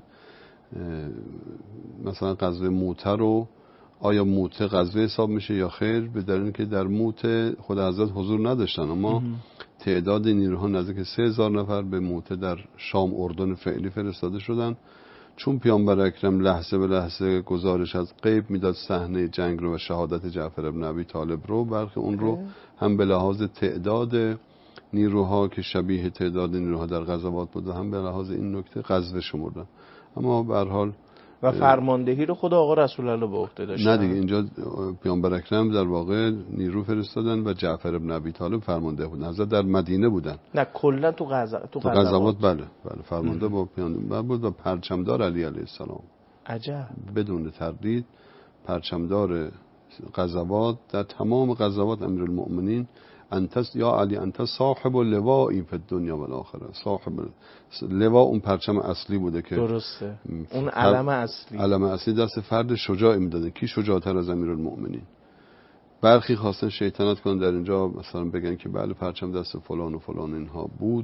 S2: مثلا غزوه موته رو آیا موته غزوه حساب میشه یا خیر؟ به دلیل که در موته خود حضرت حضور نداشتن، اما تعداد نیروها نزدیک سه هزار نفر به موته در شام اردن فعلی فرستاده شدن. چون پیامبر اکرم لحظه به لحظه گزارش از غیب میداد صحنه جنگ رو و شهادت جعفر ابن ابی طالب رو، برخی اون رو هم به لحاظ تعداد نیروها که شبیه تعداد نیروها در غزوات بود هم به لحاظ این نکته غزوه شمردن. اما به هر حال
S1: و فرماندهی رو خود آقا رسول الله به عهده داشتن.
S2: نه دیگه، اینجا پیامبر اکرم در واقع نیرو فرستادن و جعفر ابن ابی طالب فرمانده بود. حضرت در مدینه بودن.
S1: نه کلا تو غزا تو
S2: غزوات بله بله فرمانده با پیامبر بود و پرچمدار علی علیه السلام.
S1: عجب.
S2: بدون تردید پرچمدار غزوات در تمام غزوات امیرالمؤمنین. انت یا علی انت صاحب اللواء فی الدنیا و الاخره. صاحب لوا اون پرچم اصلی بوده که
S1: درسته، اون علم اصلی
S2: علم اصلی دست فرد شجاعی میداده. کی شجاعتر از امیرالمؤمنین؟ برخی خواستن شیطنت کنن در اینجا، مثلا بگن که بله پرچم دست فلان و فلان اینها بود.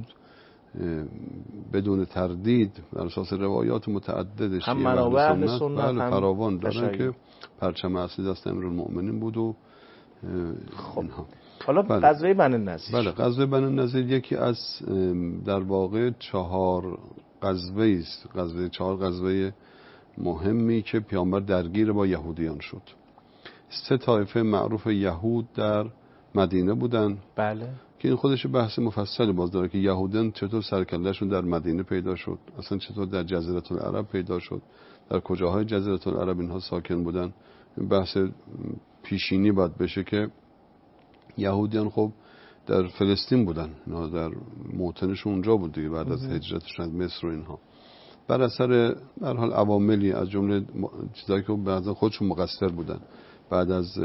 S2: بدون تردید بر اساس روایات متعدد
S1: هم منابع اهل سنت
S2: بله فراوان دارن که پرچم اصلی دست امیرالمؤمنین بود و
S1: خب اینها. حالا غزوه بنی النضیر.
S2: بله غزوه بنی النضیر یکی از در واقع چهار غزوه است، غزوه چهار غزوه مهمی که پیامبر درگیر با یهودیان شد. سه طایفه معروف یهود در مدینه بودن.
S1: بله.
S2: که این خودش بحث مفصلی باز داره که یهودیان چطور سرکلهشون در مدینه پیدا شد، اصلا چطور در جزیره العرب پیدا شد، در کجاهای جزیره العرب اینها ساکن بودن. بحث پیشینی باید بشه که یهودیان خب در فلسطین بودن، اینا در موطنشون اونجا بود دیگه بعد از هجرتشون از مصر و اینها. بر اثر به هر حال عواملی از جمله چیزایی که بعضا خودشون مقصر بودن، بعد از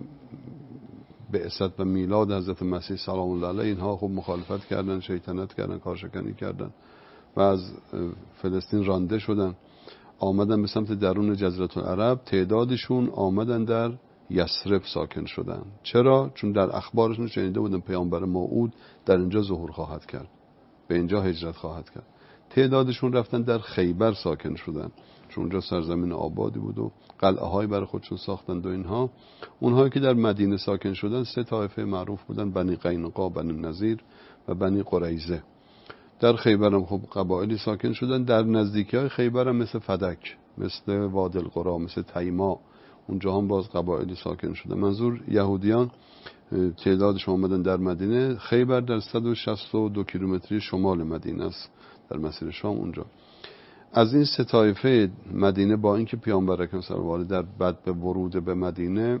S2: بعثت و میلاد حضرت مسیح سلام الله علیه اینها خب مخالفت کردن، شیطنت کردن، کارشکنی کردن و از فلسطین رانده شدن، آمدن به سمت درون جزیره العرب. تعدادشون آمدن در یثرب ساکن شدن. چرا؟ چون در اخبارشون شنیده بودن پیامبر موعود در اینجا ظهور خواهد کرد، به اینجا هجرت خواهد کرد. تعدادشون رفتن در خیبر ساکن شدن، چون اونجا سرزمین آبادی بود و قلعه های برای خودشون ساختند و اینها. اونهایی که در مدینه ساکن شدن سه طایفه معروف بودن: بنی قینقاع، بنی نضیر و بنی قریظه. در خیبر هم خب قبایلی ساکن شدن. در نزدیکی های خیبر هم مثل فدک، مثل وادی القری، مثل تیما، اونجا هم باز قبایلی ساکن شدن. منظور یهودیان تعدادشون آمدن در مدینه. خیبر در صد و شصت و دو کیلومتری شمال مدینه است، در مسیر شام اونجا. از این سه طایفه مدینه با اینکه پیامبر اکرم صلی الله علیه و آله در بعد به ورود به مدینه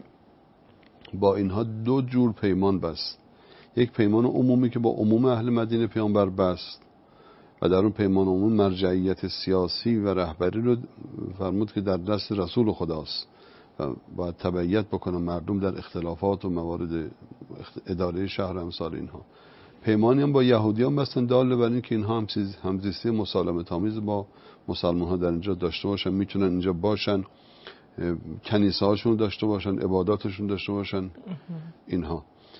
S2: با اینها دو جور پیمان بست. یک پیمان عمومی که با عموم اهل مدینه پیامبر بست و در اون پیمان عموم مرجعیت سیاسی و رهبری رو فرمود که در دست رسول خداست و باید تبعیت بکنه مردم در اختلافات و موارد اداره شهر امثال اینها. پیمانی هم با یهودیان بستن دال بر این که اینها هم همزیستی مسالمت آمیز با مسلمان ها در اینجا داشته باشن، میتونن اینجا باشن، کنیسه هاشون داشته باشن، عباداتشون داشته باشن اینها.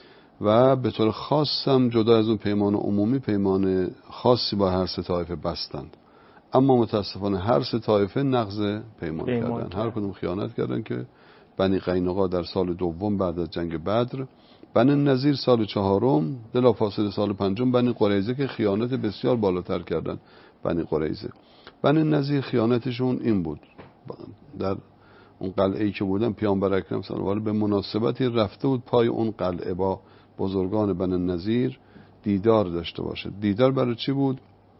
S2: و به طور خاص هم جدا از اون پیمان عمومی پیمان خاصی با هر سه طایفه بستند. اما متاسفانه هر سه طایفه نقض پیمان, پیمان کردن، هر کدوم خیانت کردن که بنی قینقاع در سال دوم بعد از جنگ بدر، بنی نضیر سال چهارم، بلافاصله سال پنجم بنی قریظه که خیانت بسیار بالاتر کردن. بنی قریظه بنی نضیر خیانتشون این بود: در اون قلعه‌ای که بودن پیامبر اکرم صلی الله علیه و آله به مناسبتی رفته بود پای اون قلعه با بزرگان بنی نضیر دیدار داشته باشه. دیدار برای چی بود؟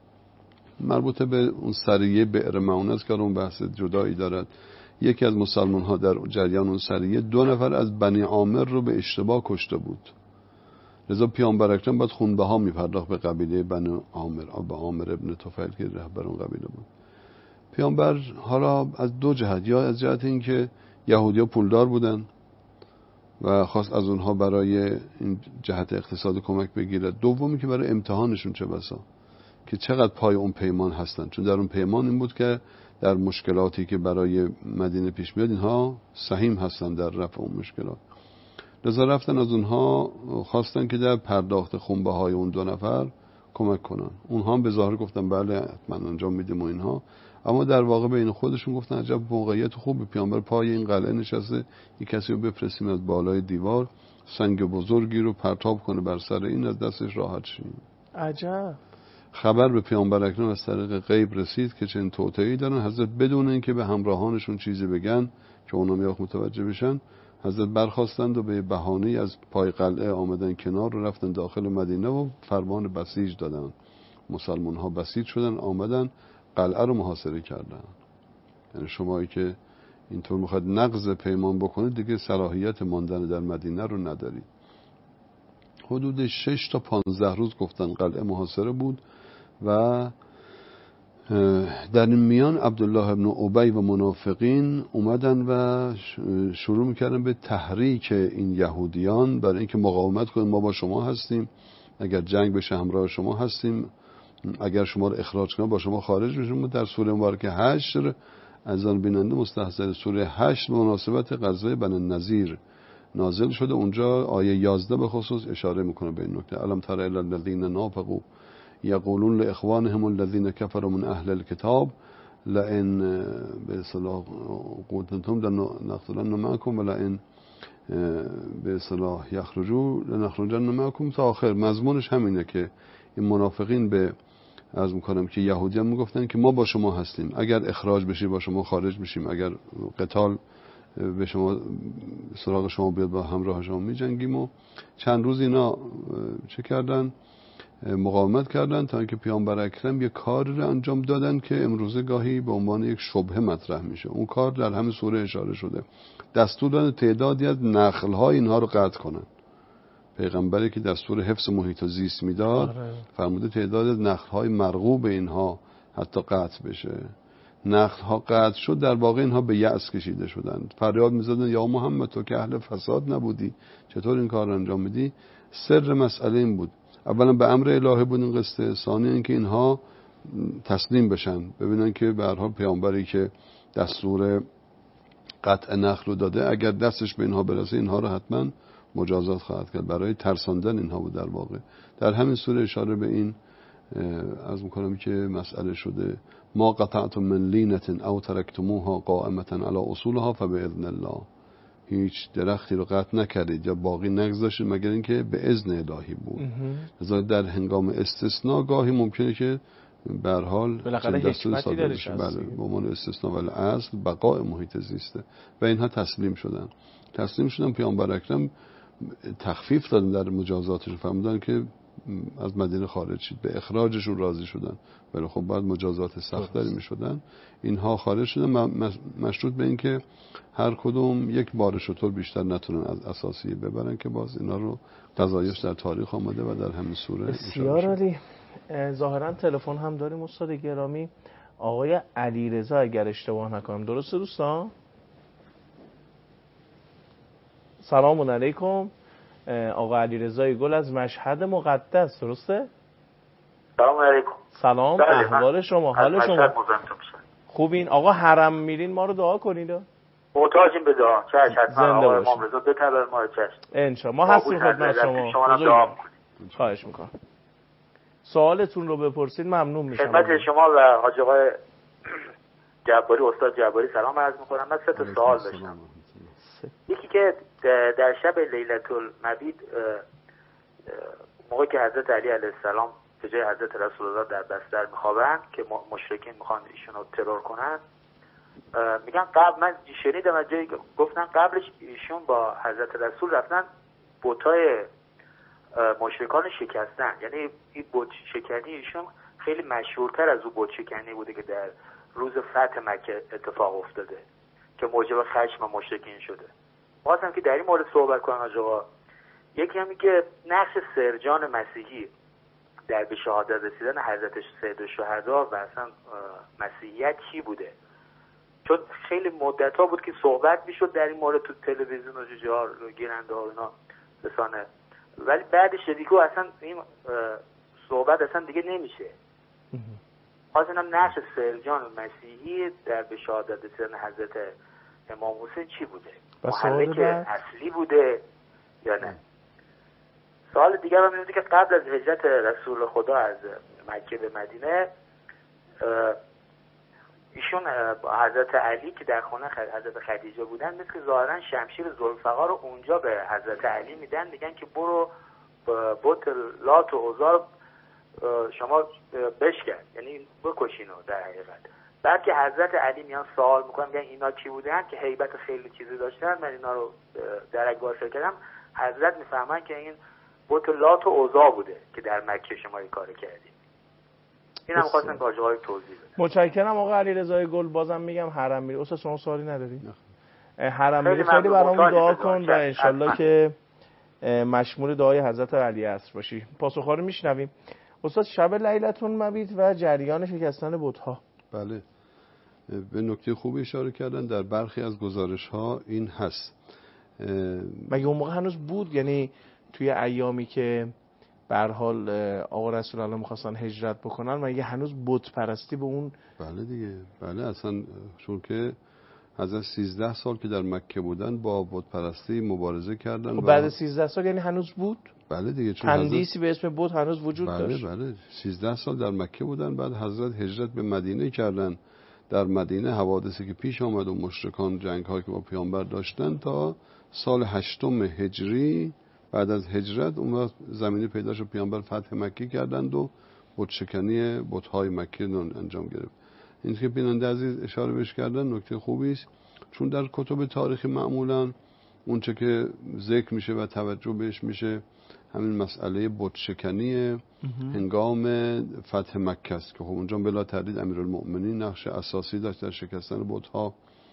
S2: مربوط به اون سریه بئر معونه است که اون بحث جدایی دارد. یکی از مسلمان ها در جریان اون سریه دو نفر از بنی عامر رو به اشتباه کشته بود. لذا پیامبر اکرم باید خونبه ها میپرداخت به قبیله بنو عامر، به عامر ابن طفیل که رهبر اون قبیله بود. پیامبر حالا از دو جهت، یا از جهت این که یهودی‌ها پولدار بودن و خواست از اونها برای این جهت اقتصاد کمک بگیره، دومی که برای امتحانشون چه بسا که چقدر پای اون پیمان هستن، چون در اون پیمان این بود که در مشکلاتی که برای مدینه پیش میاد اینها سهیم هستن در رفع اون مشکلات. لذا رفتن از اونها خواستن که در پرداخت خونبه های اون دو نفر کمک کنن. اونها هم به ظاهر گفتن بله حتما انجام میدیم و اینها، اما در واقع بین خودشون گفتن عجب موقعیت خوب، پیامبر پای این قلعه نشسته، یک کسی رو بفرستیم از بالای دیوار سنگ بزرگی رو پرتاب کنه بر سر این، از دستش راحت شیم.
S1: عجب. خبر
S2: به پیامبر اکرم از طریق غیب رسید که چنین توطئه‌ای دارن. حضرت بدون اینکه به همراهانشون چیزی بگن که اونا میاخ متوجه بشن، حضرت برخواستند و به بهانه‌ای از پای قلعه آمدن کنار و رفتن داخل مدینه و فرمان بسیج دادن. مسلمان ها بسیج شدن، آمدن قلعه رو محاصره کردن. یعنی شمایی که اینطور میخواد نقض پیمان بکنید دیگه صلاحیت ماندن در مدینه رو ندارید. حدود شش تا پانزده روز گفتن قلعه محاصره بود و در این میان عبدالله ابن ابی و منافقین اومدن و شروع میکردن به تحریک این یهودیان برای اینکه مقاومت کنیم، ما با شما هستیم، اگر جنگ بشه همراه شما هستیم، اگر شما رو اخراج کنیم با شما خارج میشیم. در سوره مبارکه حشر از آن بیننده مستحضر سوره حشر به مناسبت غزوه بنی النضیر نازل شده، اونجا آیه یازده به خصوص اشاره میکنه به این نکته. الم تر الی الذین نافقوا یقولون لاخوانهم الذین کفروا من اهل الكتاب لئن به اصطلاح قوتنتم لنقتلن معکم ولئن به اصطلاح یخرجوا لنخرجن معکم تا آخر. مضمونش همینه که این منافقین به از میکنم که یهودیان میگفتن که ما با شما هستیم، اگر اخراج بشی با شما خارج میشیم، اگر قتال به شما سراغ شما بیاد با همراه شما میجنگیم. و چند روز اینا چه کردن؟ مقاومت کردن تا اینکه پیامبر اکرم یک کار رو انجام دادن که امروزه گاهی به عنوان یک شبهه مطرح میشه. اون کار در همین سوره اشاره شده، دستور دادن تعدادی از نخل‌های اینها رو قطع کنن. پیغمبری که دستور حفظ محیط زیست میداد فرموده تعداد از نخل‌های مرغوب اینها حتی قطع بشه. نخل‌ها قطع شد، در واقع اینها به یأس کشیده شدند، فریاد می‌زدن یا محمد تو که اهل فساد نبودی چطور این کار رو انجام میدی؟ سر مسئله این بود، اولا به امر الهی بود این قصه، ثانیا اینکه اینها تسلیم بشن، ببینن که به هر حال پیامبری که دستور قطع نخل رو داده اگر دستش به اینها برسه اینها رو حتما مجازات خواهد کرد. برای ترساندن اینها بود. در واقع در همین سوره اشاره به این از میکنم که مسئله شده ما قطعتم من لینت او ترکتموها قائمة علی اصولها فباذن الله، هیچ درختی رو قطع نکردید یا باقی نگذاشتید مگر اینکه به اذن الهی بود. لذا در هنگام استثناء گاهی ممکنه که به هر حال
S1: بالاخره حکمتی دارش،
S2: بله به عنوان استثناء، ولی اصل بقای محیط زیسته و اینها تسلیم شدن. تسلیم شدن پیامبر اکرم تخفیف دادن در مجازاتشون، فرمودن که از مدینه خارج شید، به اخراجشون راضی شدن، ولی خب بعد مجازات سخت‌تری می‌شدن. اینها خارج شدن مشروط به این که هر کدوم یک بار شطور بیشتر نتونن از اساسیه ببرن که باز اینا رو قضایش در تاریخ آمده و در همین سوره.
S1: بسیار عالی. ظاهرا تلفن هم داریم استاد گرامی، آقای علیرضا اگر اشتباه نکنم، درسته دوستان؟ سلام علیکم. آقا علیرضا گل از مشهد مقدس، درسته؟
S4: سلام علیکم.
S1: سلام، احوال شما؟ حال شما خوبین؟ آقا حرم میرین ما رو دعا کنید.
S4: محتاجیم به دعا. چش حتما آقا امام رضا بتبر ما چش.
S1: ان شاء الله ما هستیم خدمت شما.
S4: شما دعا کنید.
S1: خواهش میکنم. سوالتون رو بپرسید ممنون میشم.
S4: خدمت شما و حاج آقای جباری، استاد جباری سلام عرض میکنم. من سه تا سوال داشتم. یکی که در شب لیلة المبید موقعی که حضرت علی علیه السلام به جای حضرت رسول الله در بستر میخوابن که مشرکین میخوان ایشونو ترور کنن، میگن قبل من شنیدم از جایی گفتن قبلش ایشون با حضرت رسول رفتن بتای مشرکان شکستن، یعنی این بت شکنی ایشون خیلی مشهورتر از اون بت شکنی بوده که در روز فتح مکه اتفاق افتاده که موجب خشم مشرکین شده. خواستم که در این مورد صحبت کنم آقا یکی همی که نقش سرجان مسیحی در به شهادت رسیدن حضرت سید الشهدا و اصلا مسیحیت چی بوده، چون خیلی مدت ها بود که صحبت میشد در این مورد تو تلویزیون و جاها گیرنده ها و اینا رسانه، ولی بعدش دیگه اصلا این صحبت اصلا دیگه نمیشه. خواستم نقش سرجان مسیحی در به شهادت رسیدن حضرت امام حسین چی بوده، محرک اصلی بوده یا نه؟ سوال دیگر هم اینه که قبل از هجرت رسول خدا از مکه به مدینه ایشون حضرت علی که در خونه حضرت خدیجه بودن مثل ظاهرا شمشیر ذوالفقار رو اونجا به حضرت علی میدن، میگن که برو بت لات و عزا شما بشکن، یعنی بکشینو در حقیقت. بعد که حضرت علی میان سوال میکنن میگن اینا کی بودن که هیبت خیلی چیزی داشتن، من اینا رو درک‌وار کردم، حضرت میفهمن که این بت لات و عزا بوده که در مکه شما این کارو کردید. این هم خواستم با جای توضیح بدم.
S1: متشکرم آقا علیرضا گل. بازم میگم حرم میری. استاد شما سوالی نداری؟ حرم میری خیلی برامون دعا کن و انشالله که مشمول دعای حضرت علی عصر باشی. پاسخ‌ها رو میشنویم. استاد شب لیلة المبیت و جریان شکستن بت‌ها.
S2: بله، به نکته خوبی اشاره کردن. در برخی از گزارش‌ها این هست.
S1: مگه اون موقع هنوز بود؟ یعنی توی ایامی که به هر حال آقا رسول الله می‌خواستن هجرت بکنن مگه هنوز بت پرستی به اون؟
S2: بله دیگه، بله، اصلا چون که حضرت سیزده سال که در مکه بودن با بت پرستی مبارزه کردن.
S1: خب بعد سیزده سال یعنی هنوز بود؟
S2: بله دیگه، چون
S1: تندیسی به اسم بت هنوز وجود
S2: بله
S1: داشت.
S2: بله بله سیزده سال در مکه بودن، بعد حضرت هجرت به مدینه کردن. در مدینه حوادثی که پیش آمد و مشرکان جنگ‌هایی که با پیامبر داشتن تا سال هشتم هجری بعد از هجرت اون وقت زمینه پیدا شد، پیامبر فتح مکه کردند و بت‌شکنی بت‌های مکه انجام گرفت. این که بیننده عزیز اشاره بهش کردن نکته خوبی است، چون در کتب تاریخی معمولاً اون چه که ذکر میشه و توجه بهش میشه همین مسئله بت‌شکنی هنگام فتح مکه است که خب اونجا بلا تردید امیرالمؤمنین نقش اساسی داشت در شکستن بت‌ها،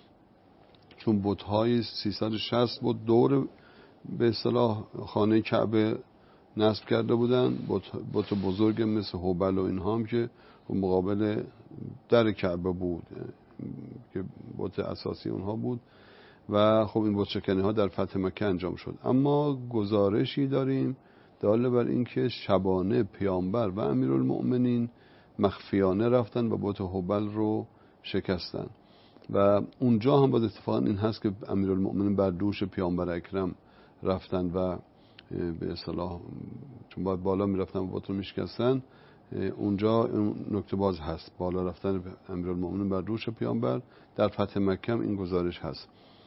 S2: چون بت‌های سیصد و شصت بت دور به اصطلاح خانه کعبه نصب کرده بودن. بت بزرگ مثل هبل و اینها هم که مقابل در کعبه بود که بت اساسی اونها بود و خب این بت‌شکنی ها در فتح مکه انجام شد. اما گزارشی داریم دال بر این که شبانه پیامبر و امیرالمؤمنین مخفیانه رفتن و بت هبل رو شکستن و اونجا هم باز اتفاقا این هست که امیرالمؤمنین بر دوش پیامبر اکرم رفتن و به اصطلاح چون باید بالا میرفتن و بت رو میشکستن، اونجا اون نکته باز هست، بالا رفتن امیرالمؤمنین بر دوش پیامبر. در فتح مکه این گزارش هست.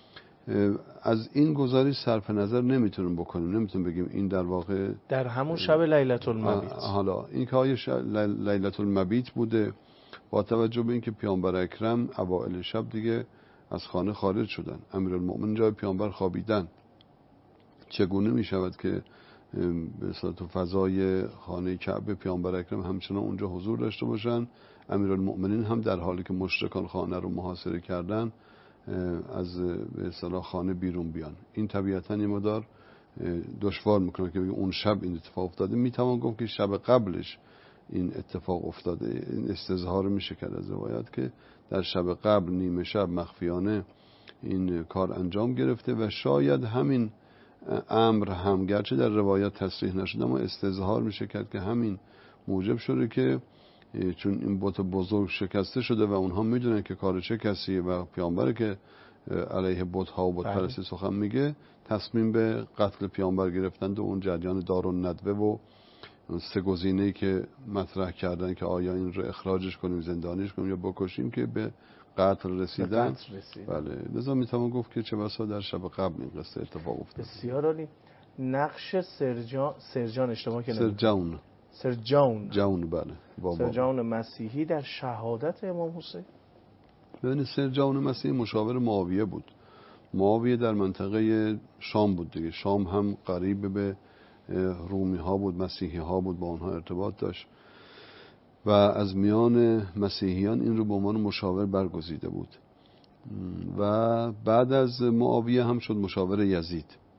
S2: از این گزارش صرف نظر نمیتونیم بکنیم، نمیتونیم بگیم این در واقع
S1: در همون شب لیلة المبیت.
S2: حالا این که آیه لیلة المبیت بوده با توجه به اینکه پیامبر اکرم اوائل شب دیگه از خانه خارج شدن، امیرالمؤمنین جای پیامبر خوابیدن، چگونه میشود که به صورت فضای خانه کعبه پیامبر اکرم همچنان اونجا حضور داشته باشن، امیرالمؤمنین هم در حالی که مشرکان خانه رو محاصره کردن از به اصطلاح خانه بیرون بیان؟ این طبیعتاً یه مقدار دشوار میکنه که بگیم اون شب این اتفاق افتاده. میتوان گفت که شب قبلش این اتفاق افتاده. این استظهار میشه کرد از روایت که در شب قبل نیمه شب مخفیانه این کار انجام گرفته و شاید همین امر هم گرچه در روایت تصریح نشده اما استظهار میشه کرد که همین موجب شده که چون این بت بزرگ شکسته شده و اونها میدونن که کار چه کسیه و پیامبر که علیه بت ها و بت پرستی سخن میگه، تصمیم به قتل پیامبر گرفتند و اون جریان دارالندوه و سه گزینه‌ای که مطرح کردن که آیا این رو اخراجش کنیم، زندانیش کنیم یا بکشیم که به قتل رسیدن. بله، لذا میتوان گفت که چه بسا در شب قبل این قصه اتفاق افتاد.
S1: بسیار عالی. نقش سرجان سرجان اشتباه که
S2: سرجان
S1: سرجان
S2: جان بله بابا.
S1: سرجان مسیحی در شهادت امام حسین.
S2: ببینید سرجان مسیحی مشاور معاویه بود. معاویه در منطقه شام بود دیگه، شام هم قریب به رومی ها بود، مسیحی ها بود، با اونها ارتباط داشت و از میان مسیحیان این رو به عنوان مشاور برگزیده بود و بعد از معاویه هم شد مشاور یزید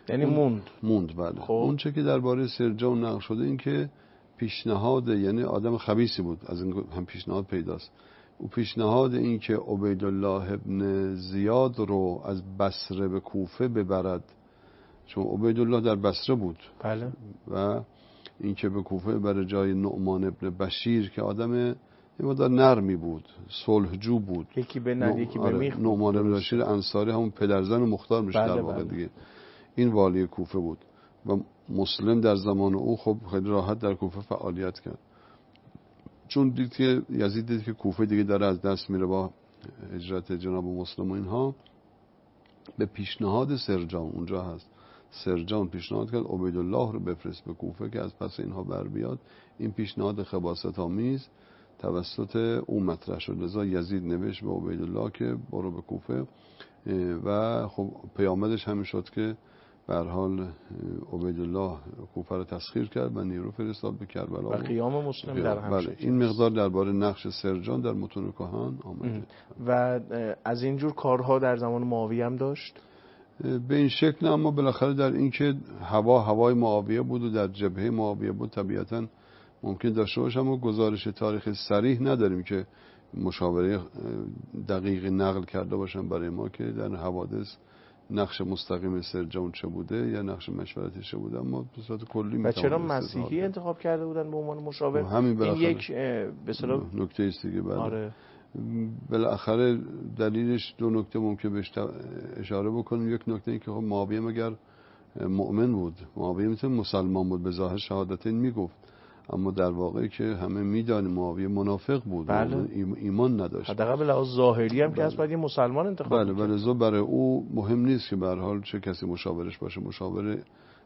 S1: یعنی موند
S2: موند بله.
S1: خب.
S2: اون چه که درباره سرجان نقل شده این که پیشنهاد، یعنی آدم خبیثی بود، از این هم پیشنهاد پیداست. او پیشنهاد این که عبیدالله ابن زیاد رو از بصره به کوفه ببرد، چون عبیدالله در بصره بود
S1: بله.
S2: و این که به کوفه برای جای نعمان ابن بشیر که آدم یه مقدار نرمی بود، صلحجو بود،
S1: یکی به ند یکی به میخ.
S2: نعمان ابن بشیر انصاری همون پدرزن و مختار میشه
S1: بله
S2: در واقع
S1: بله.
S2: دیگه. این والی کوفه بود و مسلم در زمان او خب خیلی راحت در کوفه فعالیت کرد، چون دید که یزید دید که کوفه دیگه داره از دست میره با هجرت جناب مسلم و اینها، به پیشنهاد سرجان، اونجا هست سرجان پیشنهاد کرد عبیدالله رو بفرست به کوفه که از پس اینها بر بیاد. این پیشنهاد خباثت آمیز توسط او مطرح شد، لذا یزید نوشت به عبیدالله که برو به کوفه و خب پیامدش همین شد که به هر حال عبیدالله کوفه رو تسخیر کرد و نیرو فرستاد به کربلا
S1: و قیام مسلم در هم
S2: بله. این مقدار درباره نقش سرجان در متون کهن آمده.
S1: و از اینجور کارها در زمان معاویه هم داشت
S2: به این شکل، اما بالاخره در این که هوا هوای معاویه بود و در جبهه معاویه بود طبیعتا ممکن داشته باشه، اما گزارش تاریخ صریح نداریم که مشاوره دقیق نقل کرده باشن برای ما که در حوادث نقش مستقیم سرجان چه بوده یا نقش مشورتی چه بوده، اما به صورت کلی
S1: و چرا مسیحی انتخاب کرده بودن به عنوان مشاور؟
S2: همین
S1: این یک به اصطلاح
S2: نکته است دیگه. بله.
S1: آره.
S2: بالاخره دلیلش دو نکته ممکن بهش اشاره بکنیم. یک نکته این که خب معاویه مگر مؤمن بود؟ معاویه میتونه مسلمان بود، به ظاهر شهادتین میگفت، اما در واقع که همه میدانیم معاویه منافق بود.
S1: بله.
S2: ایمان نداشت.
S1: حداقل به لحاظ ظاهری هم که
S2: بله.
S1: از بعد یه مسلمان انتخاب
S2: بله ولی زو برای او مهم نیست که به هر حال چه کسی مشاورش باشه، مشاور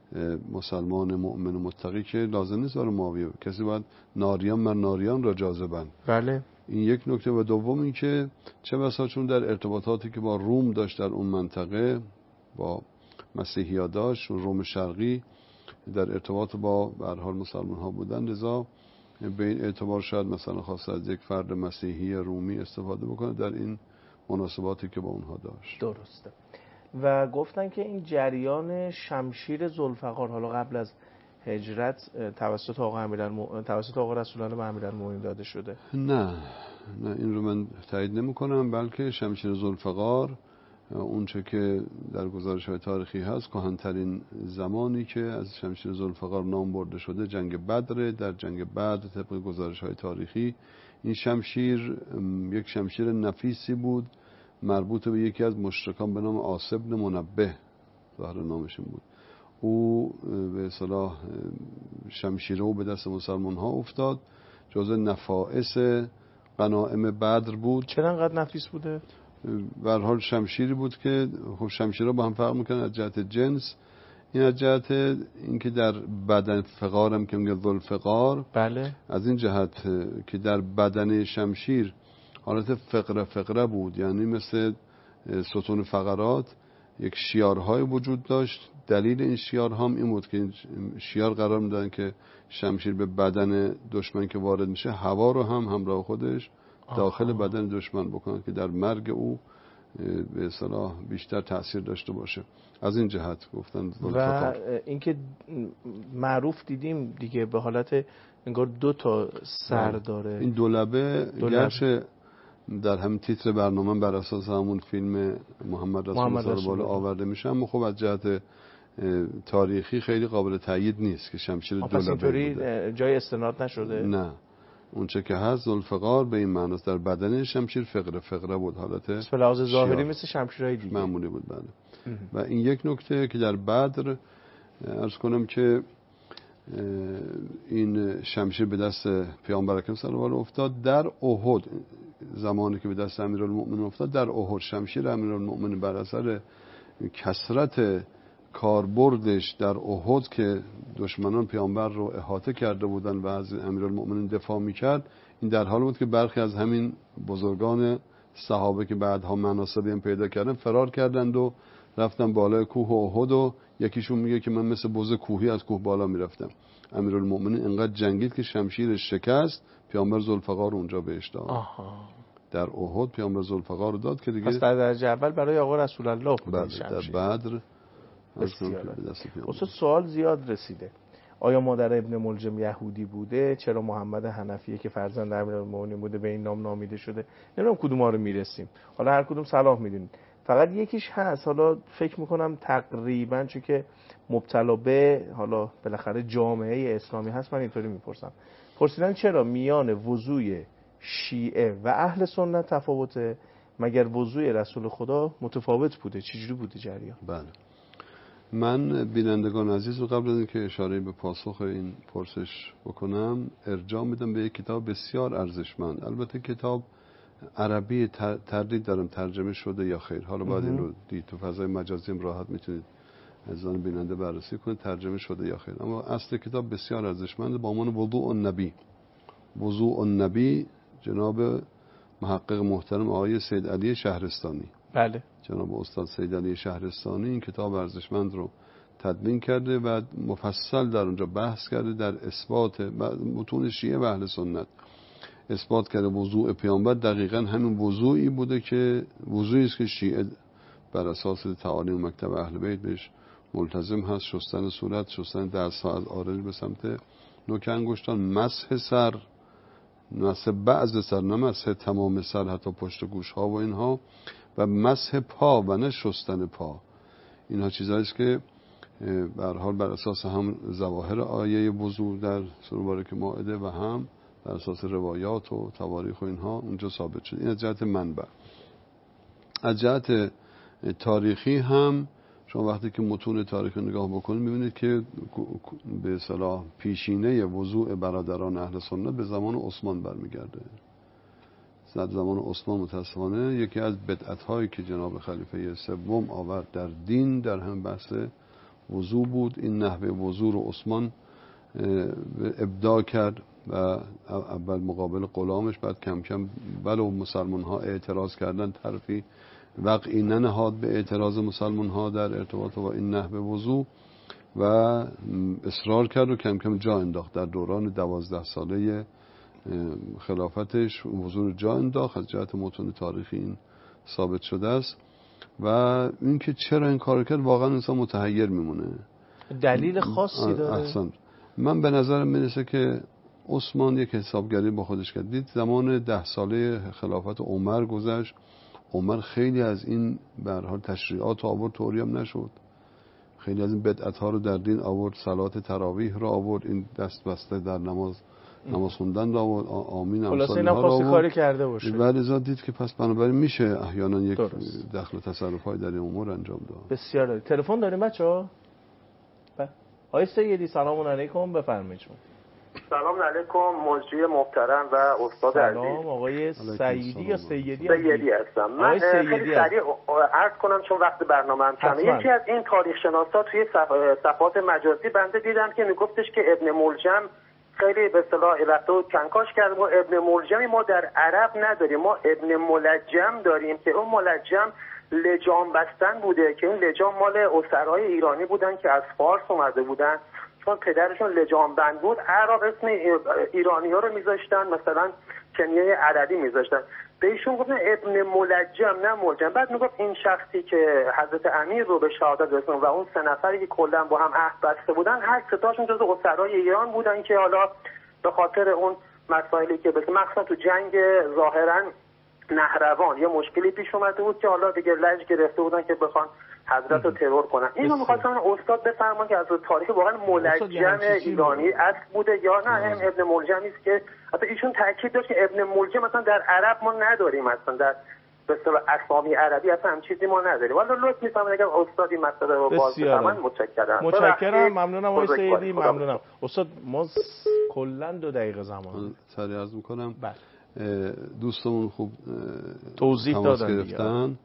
S2: مسلمان مؤمن و متقی که لازم نیست برای معاویه، کسی باید ناریان من ناریان را جاذبند.
S1: بله.
S2: این یک نکته. و دوم این که چه بسا چون در ارتباطاتی که با روم داشت در اون منطقه، با مسیحی ها داشت، روم شرقی در ارتباط با به هر حال مسلمان ها بودن، لذا به این اعتبار شاید مثلا خواست از یک فرد مسیحی رومی استفاده بکنه در این مناسباتی که با اونها داشت.
S1: درسته. و گفتن که این جریان شمشیر ذوالفقار حالا قبل از هجرت توسط آقا امیرالمؤمنین توسط آقا رسول الله و امیرالمؤمنین داده شده.
S2: نه نه این رو من تایید نمی کنم، بلکه شمشیر ذوالفقار اون چه که در گزارش‌های تاریخی هست، کهن‌ترین زمانی که از شمشیر ذوالفقار نام برده شده جنگ بدر. در جنگ بدر طبق گزارش‌های تاریخی این شمشیر یک شمشیر نفیسی بود مربوط به یکی از مشرکان به نام عاص بن منبه، ظاهر نامش بود. او به اصطلاح شمشیر او به دست مسلمان ها افتاد، جزء نفائس غنایم بدر بود.
S1: چرا انقدر نفیس بوده؟
S2: به هر حال شمشیری بود که خب شمشیرها با هم فرق میکنن از جهت جنس، این از جهت اینکه در بدن فقارم که میگه ذوالفقار،
S1: بله،
S2: از این جهت که در بدن شمشیر حالت فقره فقره بود، یعنی مثل ستون فقرات یک شیارهای وجود داشت. دلیل این شیارها هم این بود که این شیار قرار میدن که شمشیر به بدن دشمن که وارد میشه هوا رو هم همراه خودش داخل آها. بدن دشمن بکنن که در مرگ او به اصطلاح بیشتر تأثیر داشته باشه. از این جهت گفتن
S1: و اینکه معروف دیدیم دیگه به حالت انگار دو تا سر داره.
S2: این دولبه گرچه در همین تیتر برنامه بر اساس همون فیلم محمد رسول الله صلی الله آورده میشه، اما خب از جهت تاریخی خیلی قابل تایید نیست که شمشیر دولبه بوده.
S1: جای استناد نشده؟
S2: نه، اون چه که هست ذوالفقار به این معناست در بدن شمشیر فقره فقره بود، حالت
S1: به لحاظ ظاهری مثل شمشیرهای دیگه
S2: معمولی بود. بله. و این یک نکته که در بدر عرض کنم که این شمشیر به دست پیامبر اکرم صلی الله علیه و افتاد در احد، زمانی که به دست امیرالمؤمنین افتاد در احد. شمشیر امیرالمؤمنین بر اثر کثرت کاربردش در احد که دشمنان پیامبر رو احاطه کرده بودن و از امیرالمؤمنین دفاع میکرد، این در حال بود که برخی از همین بزرگان صحابه که بعدها مناصبی هم پیدا کردن فرار کردند و رفتن بالای کوه احد و یکیشون میگه که من مثل بز کوهی از کوه بالا میرفتم. امیرالمؤمنین انقدر جنگید که شمشیرش شکست، پیامبر ذوالفقار اونجا بهش داد.
S1: آها.
S2: در احد پیامبر ذوالفقار رو داد که دیگه
S1: پس در درجه اول برای آقا رسول الله بود.
S2: در بدر
S1: بسیار استاد سوال زیاد رسیده. آیا مادر ابن ملجم یهودی بوده؟ چرا محمد حنفیه که فرزند امیرالمومنین بوده به این نام نامیده شده؟ نمیدونم کدوم ها رو میرسیم، حالا هر کدوم صلاح میدونید. فقط یکیش هست، حالا فکر میکنم تقریبا چون که مبتلا به حالا بالاخره جامعه اسلامی هست من اینطوری میپرسم. پرسیدن چرا میان وضوی شیعه و اهل سنت تفاوته؟ مگر وضوی رسول خدا متفاوت بوده؟ چجوری بوده جریان؟
S2: بله، من بینندگان عزیز رو قبل از اینکه اشاره به پاسخ این پرسش بکنم ارجاع میدم به یک کتاب بسیار ارزشمند. البته کتاب عربی تردید دارم ترجمه شده یا خیر، حالا بعد این رو دید تو فضای مجازی هم راحت میتونید عزیزان بیننده بررسی کنید ترجمه شده یا خیر، اما اصل کتاب بسیار ارزشمند با عنوان وضوء النبی. وضوء النبی جناب محقق محترم آقای سید علی شهرستانی،
S1: بله
S2: جناب استاد سید علی شهرستانی این کتاب ارزشمند رو تدوین کرده و مفصل در اونجا بحث کرده در اثبات متون شیعه و اهل سنت، اثبات کرده وضوء پیامبر دقیقاً همین وضوعی بوده که وضوعی است که شیعه بر اساس تعالیم مکتب اهل بیت بهش ملتزم هست، شستن صورت، شستن دست‌ها از آرنج به سمت نوک انگشتان، مسح سر، مسح بعض سر نه مسح تمام سر حتی پشت گوش ها و اینها، و مسح پا و نه شستن پا. اینها چیزایی است که به هر حال بر اساس هم ظواهر آیه وضو در سوره مبارکه مائده و هم بر اساس روایات و تواریخ و اینها اونجا ثابت شد. این از جهت منبع. از جهت تاریخی هم شما وقتی که متون تاریخی نگاه بکنید می‌بینید که به اصطلاح پیشینه وضوء برادران اهل سنت به زمان عثمان برمیگرده. در زمان عثمان متأسفانه یکی از بدعت‌هایی که جناب خلیفه سوم آورد در دین در هم بحث وضوء بود. این نحوه وضوء رو عثمان ابداع کرد و اول مقابل غلامش، بعد کم کم ولو مسلمان ها اعتراض کردن طرفی وقعی ننهاد به اعتراض مسلمان ها در ارتباط با این نحوه وضوء و اصرار کرد و کم کم جا انداخت. در دوران دوازده ساله خلافتش وضوء رو جا انداخت. از جهت متون تاریخی این ثابت شده است و اینکه چرا این کارو کرد واقعا انسان متحیر میمونه.
S1: دلیل خاصی داره؟
S2: احسن. من به نظرم میرسه که عثمان یک حسابگری با خودش کرد. دید زمان ده ساله خلافت عمر گذشت، عمر خیلی از این به هر حال تشریعات آورد، طوری هم نشد. خیلی از این بدعت ها رو در دین آورد، صلات تراویح رو آورد، این دست بسته در نماز نماز خوندن رو آورد، آمین امثال اینها رو آورد.
S1: کاری کرده باشه.
S2: بعد از دید که پس بنابراین میشه احیانا یک درست. دخل و تصرف های در این امور انجام داد.
S1: بسیار داریم. تلفن داریم بچه‌ها؟ آقای سیدی سلام علیکم، بفرمایید.
S5: سلام علیکم مجری محترم و استاد عزیز.
S1: سلام آقای سیدی یا سیدی؟
S5: سیدی هستم. من خیلی سریع عرض کنم چون وقت برنامه‌ام کمه. یکی از این تاریخ شناسا توی صفحات مجازی بنده دیدم که میگفتش که ابن ملجم خیلی به اصطلاح وقتو کنکاش کرد. ما ابن ملجمی ما در عرب نداریم، ما ابن ملجم داریم که اون ملجم لجام بستن بوده که اون لجام مال اسرای ایرانی بودن که از فارس اومده بودن، چون پدرشون لجام بند بود عرب اسم ایرانی ها رو میذاشتن، مثلا کنیه عربی میذاشتن، به ایشون گفتن ابن ملجم نه ملجم. بعد میگفت این شخصی که حضرت امیر رو به شهادت رسوند و اون سه نفری که کلا با هم عهد بسته بودن هر سه تاشون جزو اسرای ایران بودن که حالا به خاطر اون مسائلی که مثلا مخصوصا تو جنگ ظاهرا نهروان یه مشکلی پیش اومده بود که حالا دیگه لج گرفته بودن که بخوان حضرت رو ترور کنن. اینو می‌خواستم استاد بفرمایید که از تاریخ واقعا ملجم ایرانی اصل بوده یا نه هم ابن ملجمی است که حتی ایشون تاکید داشت که ابن ملجم مثلا در عرب ما نداریم، مثلا در به اصطلاح اسامی عربی اصلا هم چیزی ما نداریم. والا لطف می‌فرمایید اگر استاد این مسئله رو باز بفرمایید. متشکرم.
S1: متشکرم، ممنونم آقای سیدی، ممنونم. استاد ما کلا دو دقیقه زمان
S2: سریع عرض می‌کنم.
S1: بله.
S2: دوستمون خوب
S1: توضیح
S2: دادن،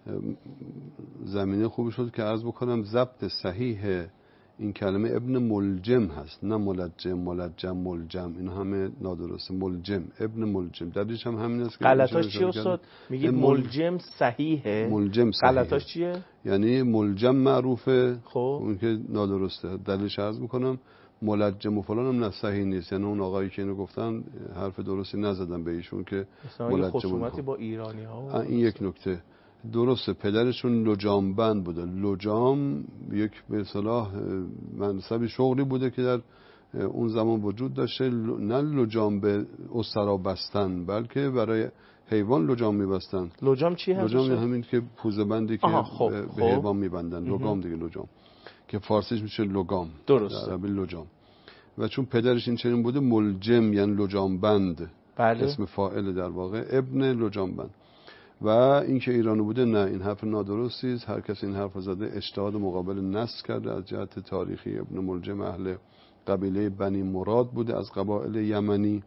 S2: زمینه خوبی شد که عرض بکنم ضبط صحیح این کلمه ابن ملجم هست، نه ملجم، ملجم، ملجم، این همه نادرسته. ملجم، ابن ملجم. دلیلش هم همین است که
S1: غلطاش چیه استاد؟ میگید ملجم صحیحه،
S2: ملجم صحیحه.
S1: غلطاش چیه؟
S2: یعنی ملجم معروفه،
S1: خب
S2: اون که نادرسته. دلیلش عرض میکنم ملجم و فلان هم نه صحیح نیست، یعنی اون آقایی که اینو گفتن حرف درستی نزدن به ایشون که
S1: ملجم. خصومتی با ایرانی ها
S2: این یک نکته. درسته پدرشون لجامبند بوده. لجام یک به اصطلاح منصب شغلی بوده که در اون زمان وجود داشته، نه لجام به اسرا بستن بلکه برای حیوان لجام میبستن.
S1: لجام چی هست؟
S2: لجام همین که پوزه بندی که
S1: خب،
S2: به
S1: خب.
S2: حیوان میبندن. لگام دیگه لجام که فارسیش میشه لگام.
S1: درست.
S2: در عربی لجام. و چون پدرش این چنین بوده ملجم یعنی لجام بند.
S1: بله.
S2: اسم فاعل در واقع ابن لجام بند. و اینکه ایرانی بوده نه، این حرف نادرستی است. هر کس این حرف زده اجتهاد مقابل نص کرده. از جهت تاریخی ابن ملجم اهل قبیله بنی مراد بوده از قبایل یمنی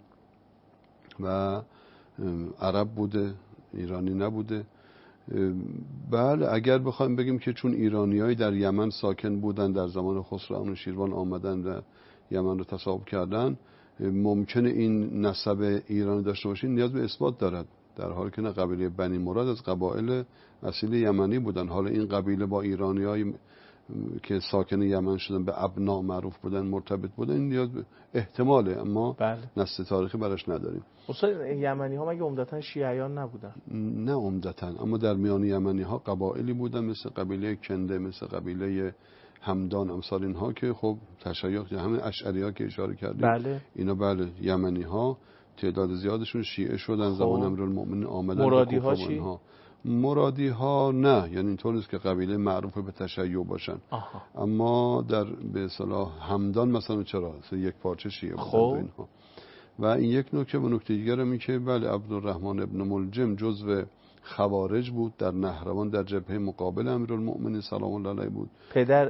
S2: و عرب بوده، ایرانی نبوده. بله اگر بخوایم بگیم که چون ایرانیایی در یمن ساکن بودن در زمان خسروانوشیروان آمدن و یمن رو تصاحب کردن، ممکنه این نسب ایرانی داشته باشین، نیاز به اثبات دارد، در حالی که نه، قبیله بنی مراد از قبایل اصیل یمنی بودن. حالا این قبیله با ایرانیایی که ساکن یمن شدن به ابنا معروف بودن، مرتبط بودن، این نیاز به احتماله، اما
S1: بله.
S2: نص تاریخی براش نداریم.
S1: اصلا یمنی ها مگه عمدتاً شیعیان نبودن؟
S2: نه عمدتاً، اما در میان یمنی ها قبایلی بودن مثل قبیله کنده، مثل قبیله همدان، امثال اینها که خب تشیع، همین اشعری ها که اشاره کردیم.
S1: بله.
S2: اینا بله یمنی ها تعداد زیادشون شیعه شدن. خب. زمان امیرالمومنین آمدن.
S1: مرادی ها چی؟
S2: مرادی ها نه، یعنی اینطور نیست که قبیله معروف به تشیع باشن.
S1: آها.
S2: اما در به اصطلاح همدان مثلا چرا یک پارچه شیعه بودن.
S1: خب.
S2: اینها. و این یک نکته. و نکته دیگر هم این که بله عبدالرحمن ابن ملجم جزو خوارج بود در نهروان، در جبهه مقابل امیرالمومنین سلام الله علیه بود.
S1: پدر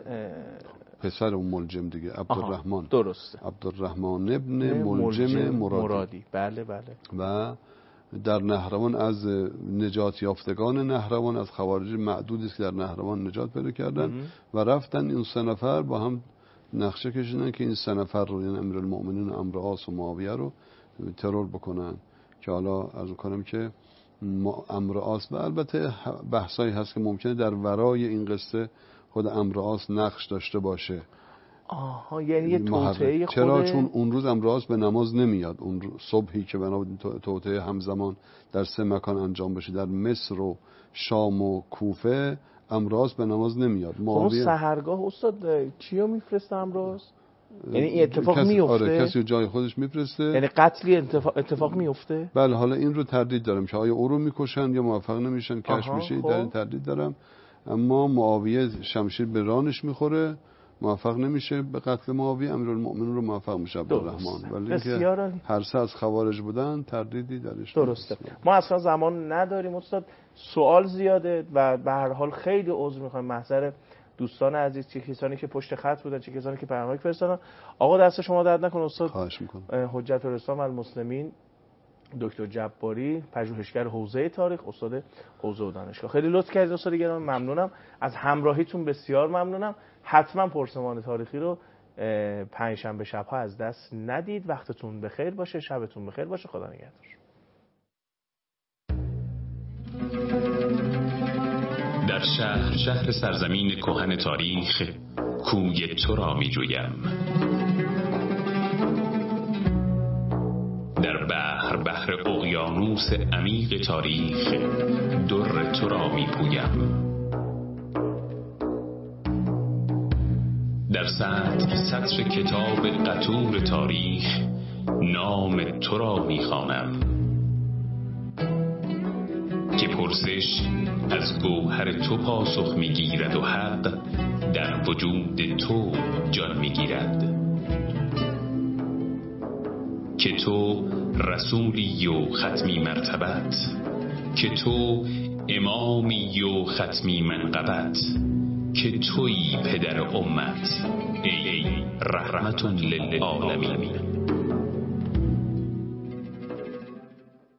S2: پسر اون ملجم دیگه عبدالرحمن.
S1: درسته.
S2: عبدالرحمن ابن ملجم, ملجم مرادی. مرادی.
S1: بله بله.
S2: و در نهروان از نجات یافتگان نهروان، از خوارج معدودی است که در نهروان نجات پیدا کردن و رفتن این سه نفر با هم نقشه کشیدن که این سه نفر رو، یعنی امیرالمومنین و عمرو عاص و معاویه رو ترور بکنن. که حالا عرض کنم که عمرو عاص، و البته بحثایی هست که ممکنه در ورای این قصه خود عمرو عاص نقش داشته باشه.
S1: آها، یعنی یه توطئه خود.
S2: چرا؟ چون اون روز عمرو عاص به نماز نمیاد. اون صبحی که بنا بود توطئه همزمان در سه مکان انجام بشه، در مصر و شام و کوفه، عمرو عاص به نماز نمیاد.
S1: معاویه اون سحرگاه استاد چیو میفرسته عمرو عاص؟ یعنی این اتفاق
S2: کس...
S1: میفته؟
S2: آره، کسی جای خودش میفرسته.
S1: یعنی قتلی اتفاق, اتفاق میفته؟
S2: بله، حالا این رو تردید دارم که آیا او رو میکشن یا موفق نمیشن کشف میشه.
S1: خب.
S2: در این تردید دارم. اما معاویه شمشیر به رانش میخوره، موفق نمیشه به قتل معاویه. امیرالمومنین رو موفق میشه عبدالرحمن. ولی اینکه هر سه از خوارج بودن تردیدی درش
S1: درسته. ما اصلا زمان نداریم استاد، سوال زیاده و به هر حال خیلی عذر میخوایم محضر دوستان عزیز، چه کسانی که پشت خط بودن، چه کسانی که پیامک فرستادن. آقا دست شما درد نکنه استاد.
S2: خواهش میکنم.
S1: حجت الاسلام والمسلمین دکتر جباری، پژوهشگر حوزه تاریخ، استاد حوزه و دانشگاه، خیلی لطف کردید استاد گرامی، ممنونم از همراهیتون، بسیار ممنونم. حتما پرسمان تاریخی رو پنجشنبه شب‌ها از دست ندید. وقتتون بخیر باشه، شبتون بخیر باشه، خدا نگهدار.
S6: در شهر شهر سرزمین کهن تاریخ، کوی تو را می جویم. در بحر بحر اقیانوس عمیق تاریخ، در تو را می پویم. در سطر سطر کتاب قطور تاریخ، نام تو را می خوانم. که پرسش از گوهر تو پاسخ می گیرد و حق در وجود تو جان می گیرد. که تو رسولی و ختمی مرتبت، که تو امامی و ختمی منقبت، که تویی پدر امت، ای رحمت للعالمین.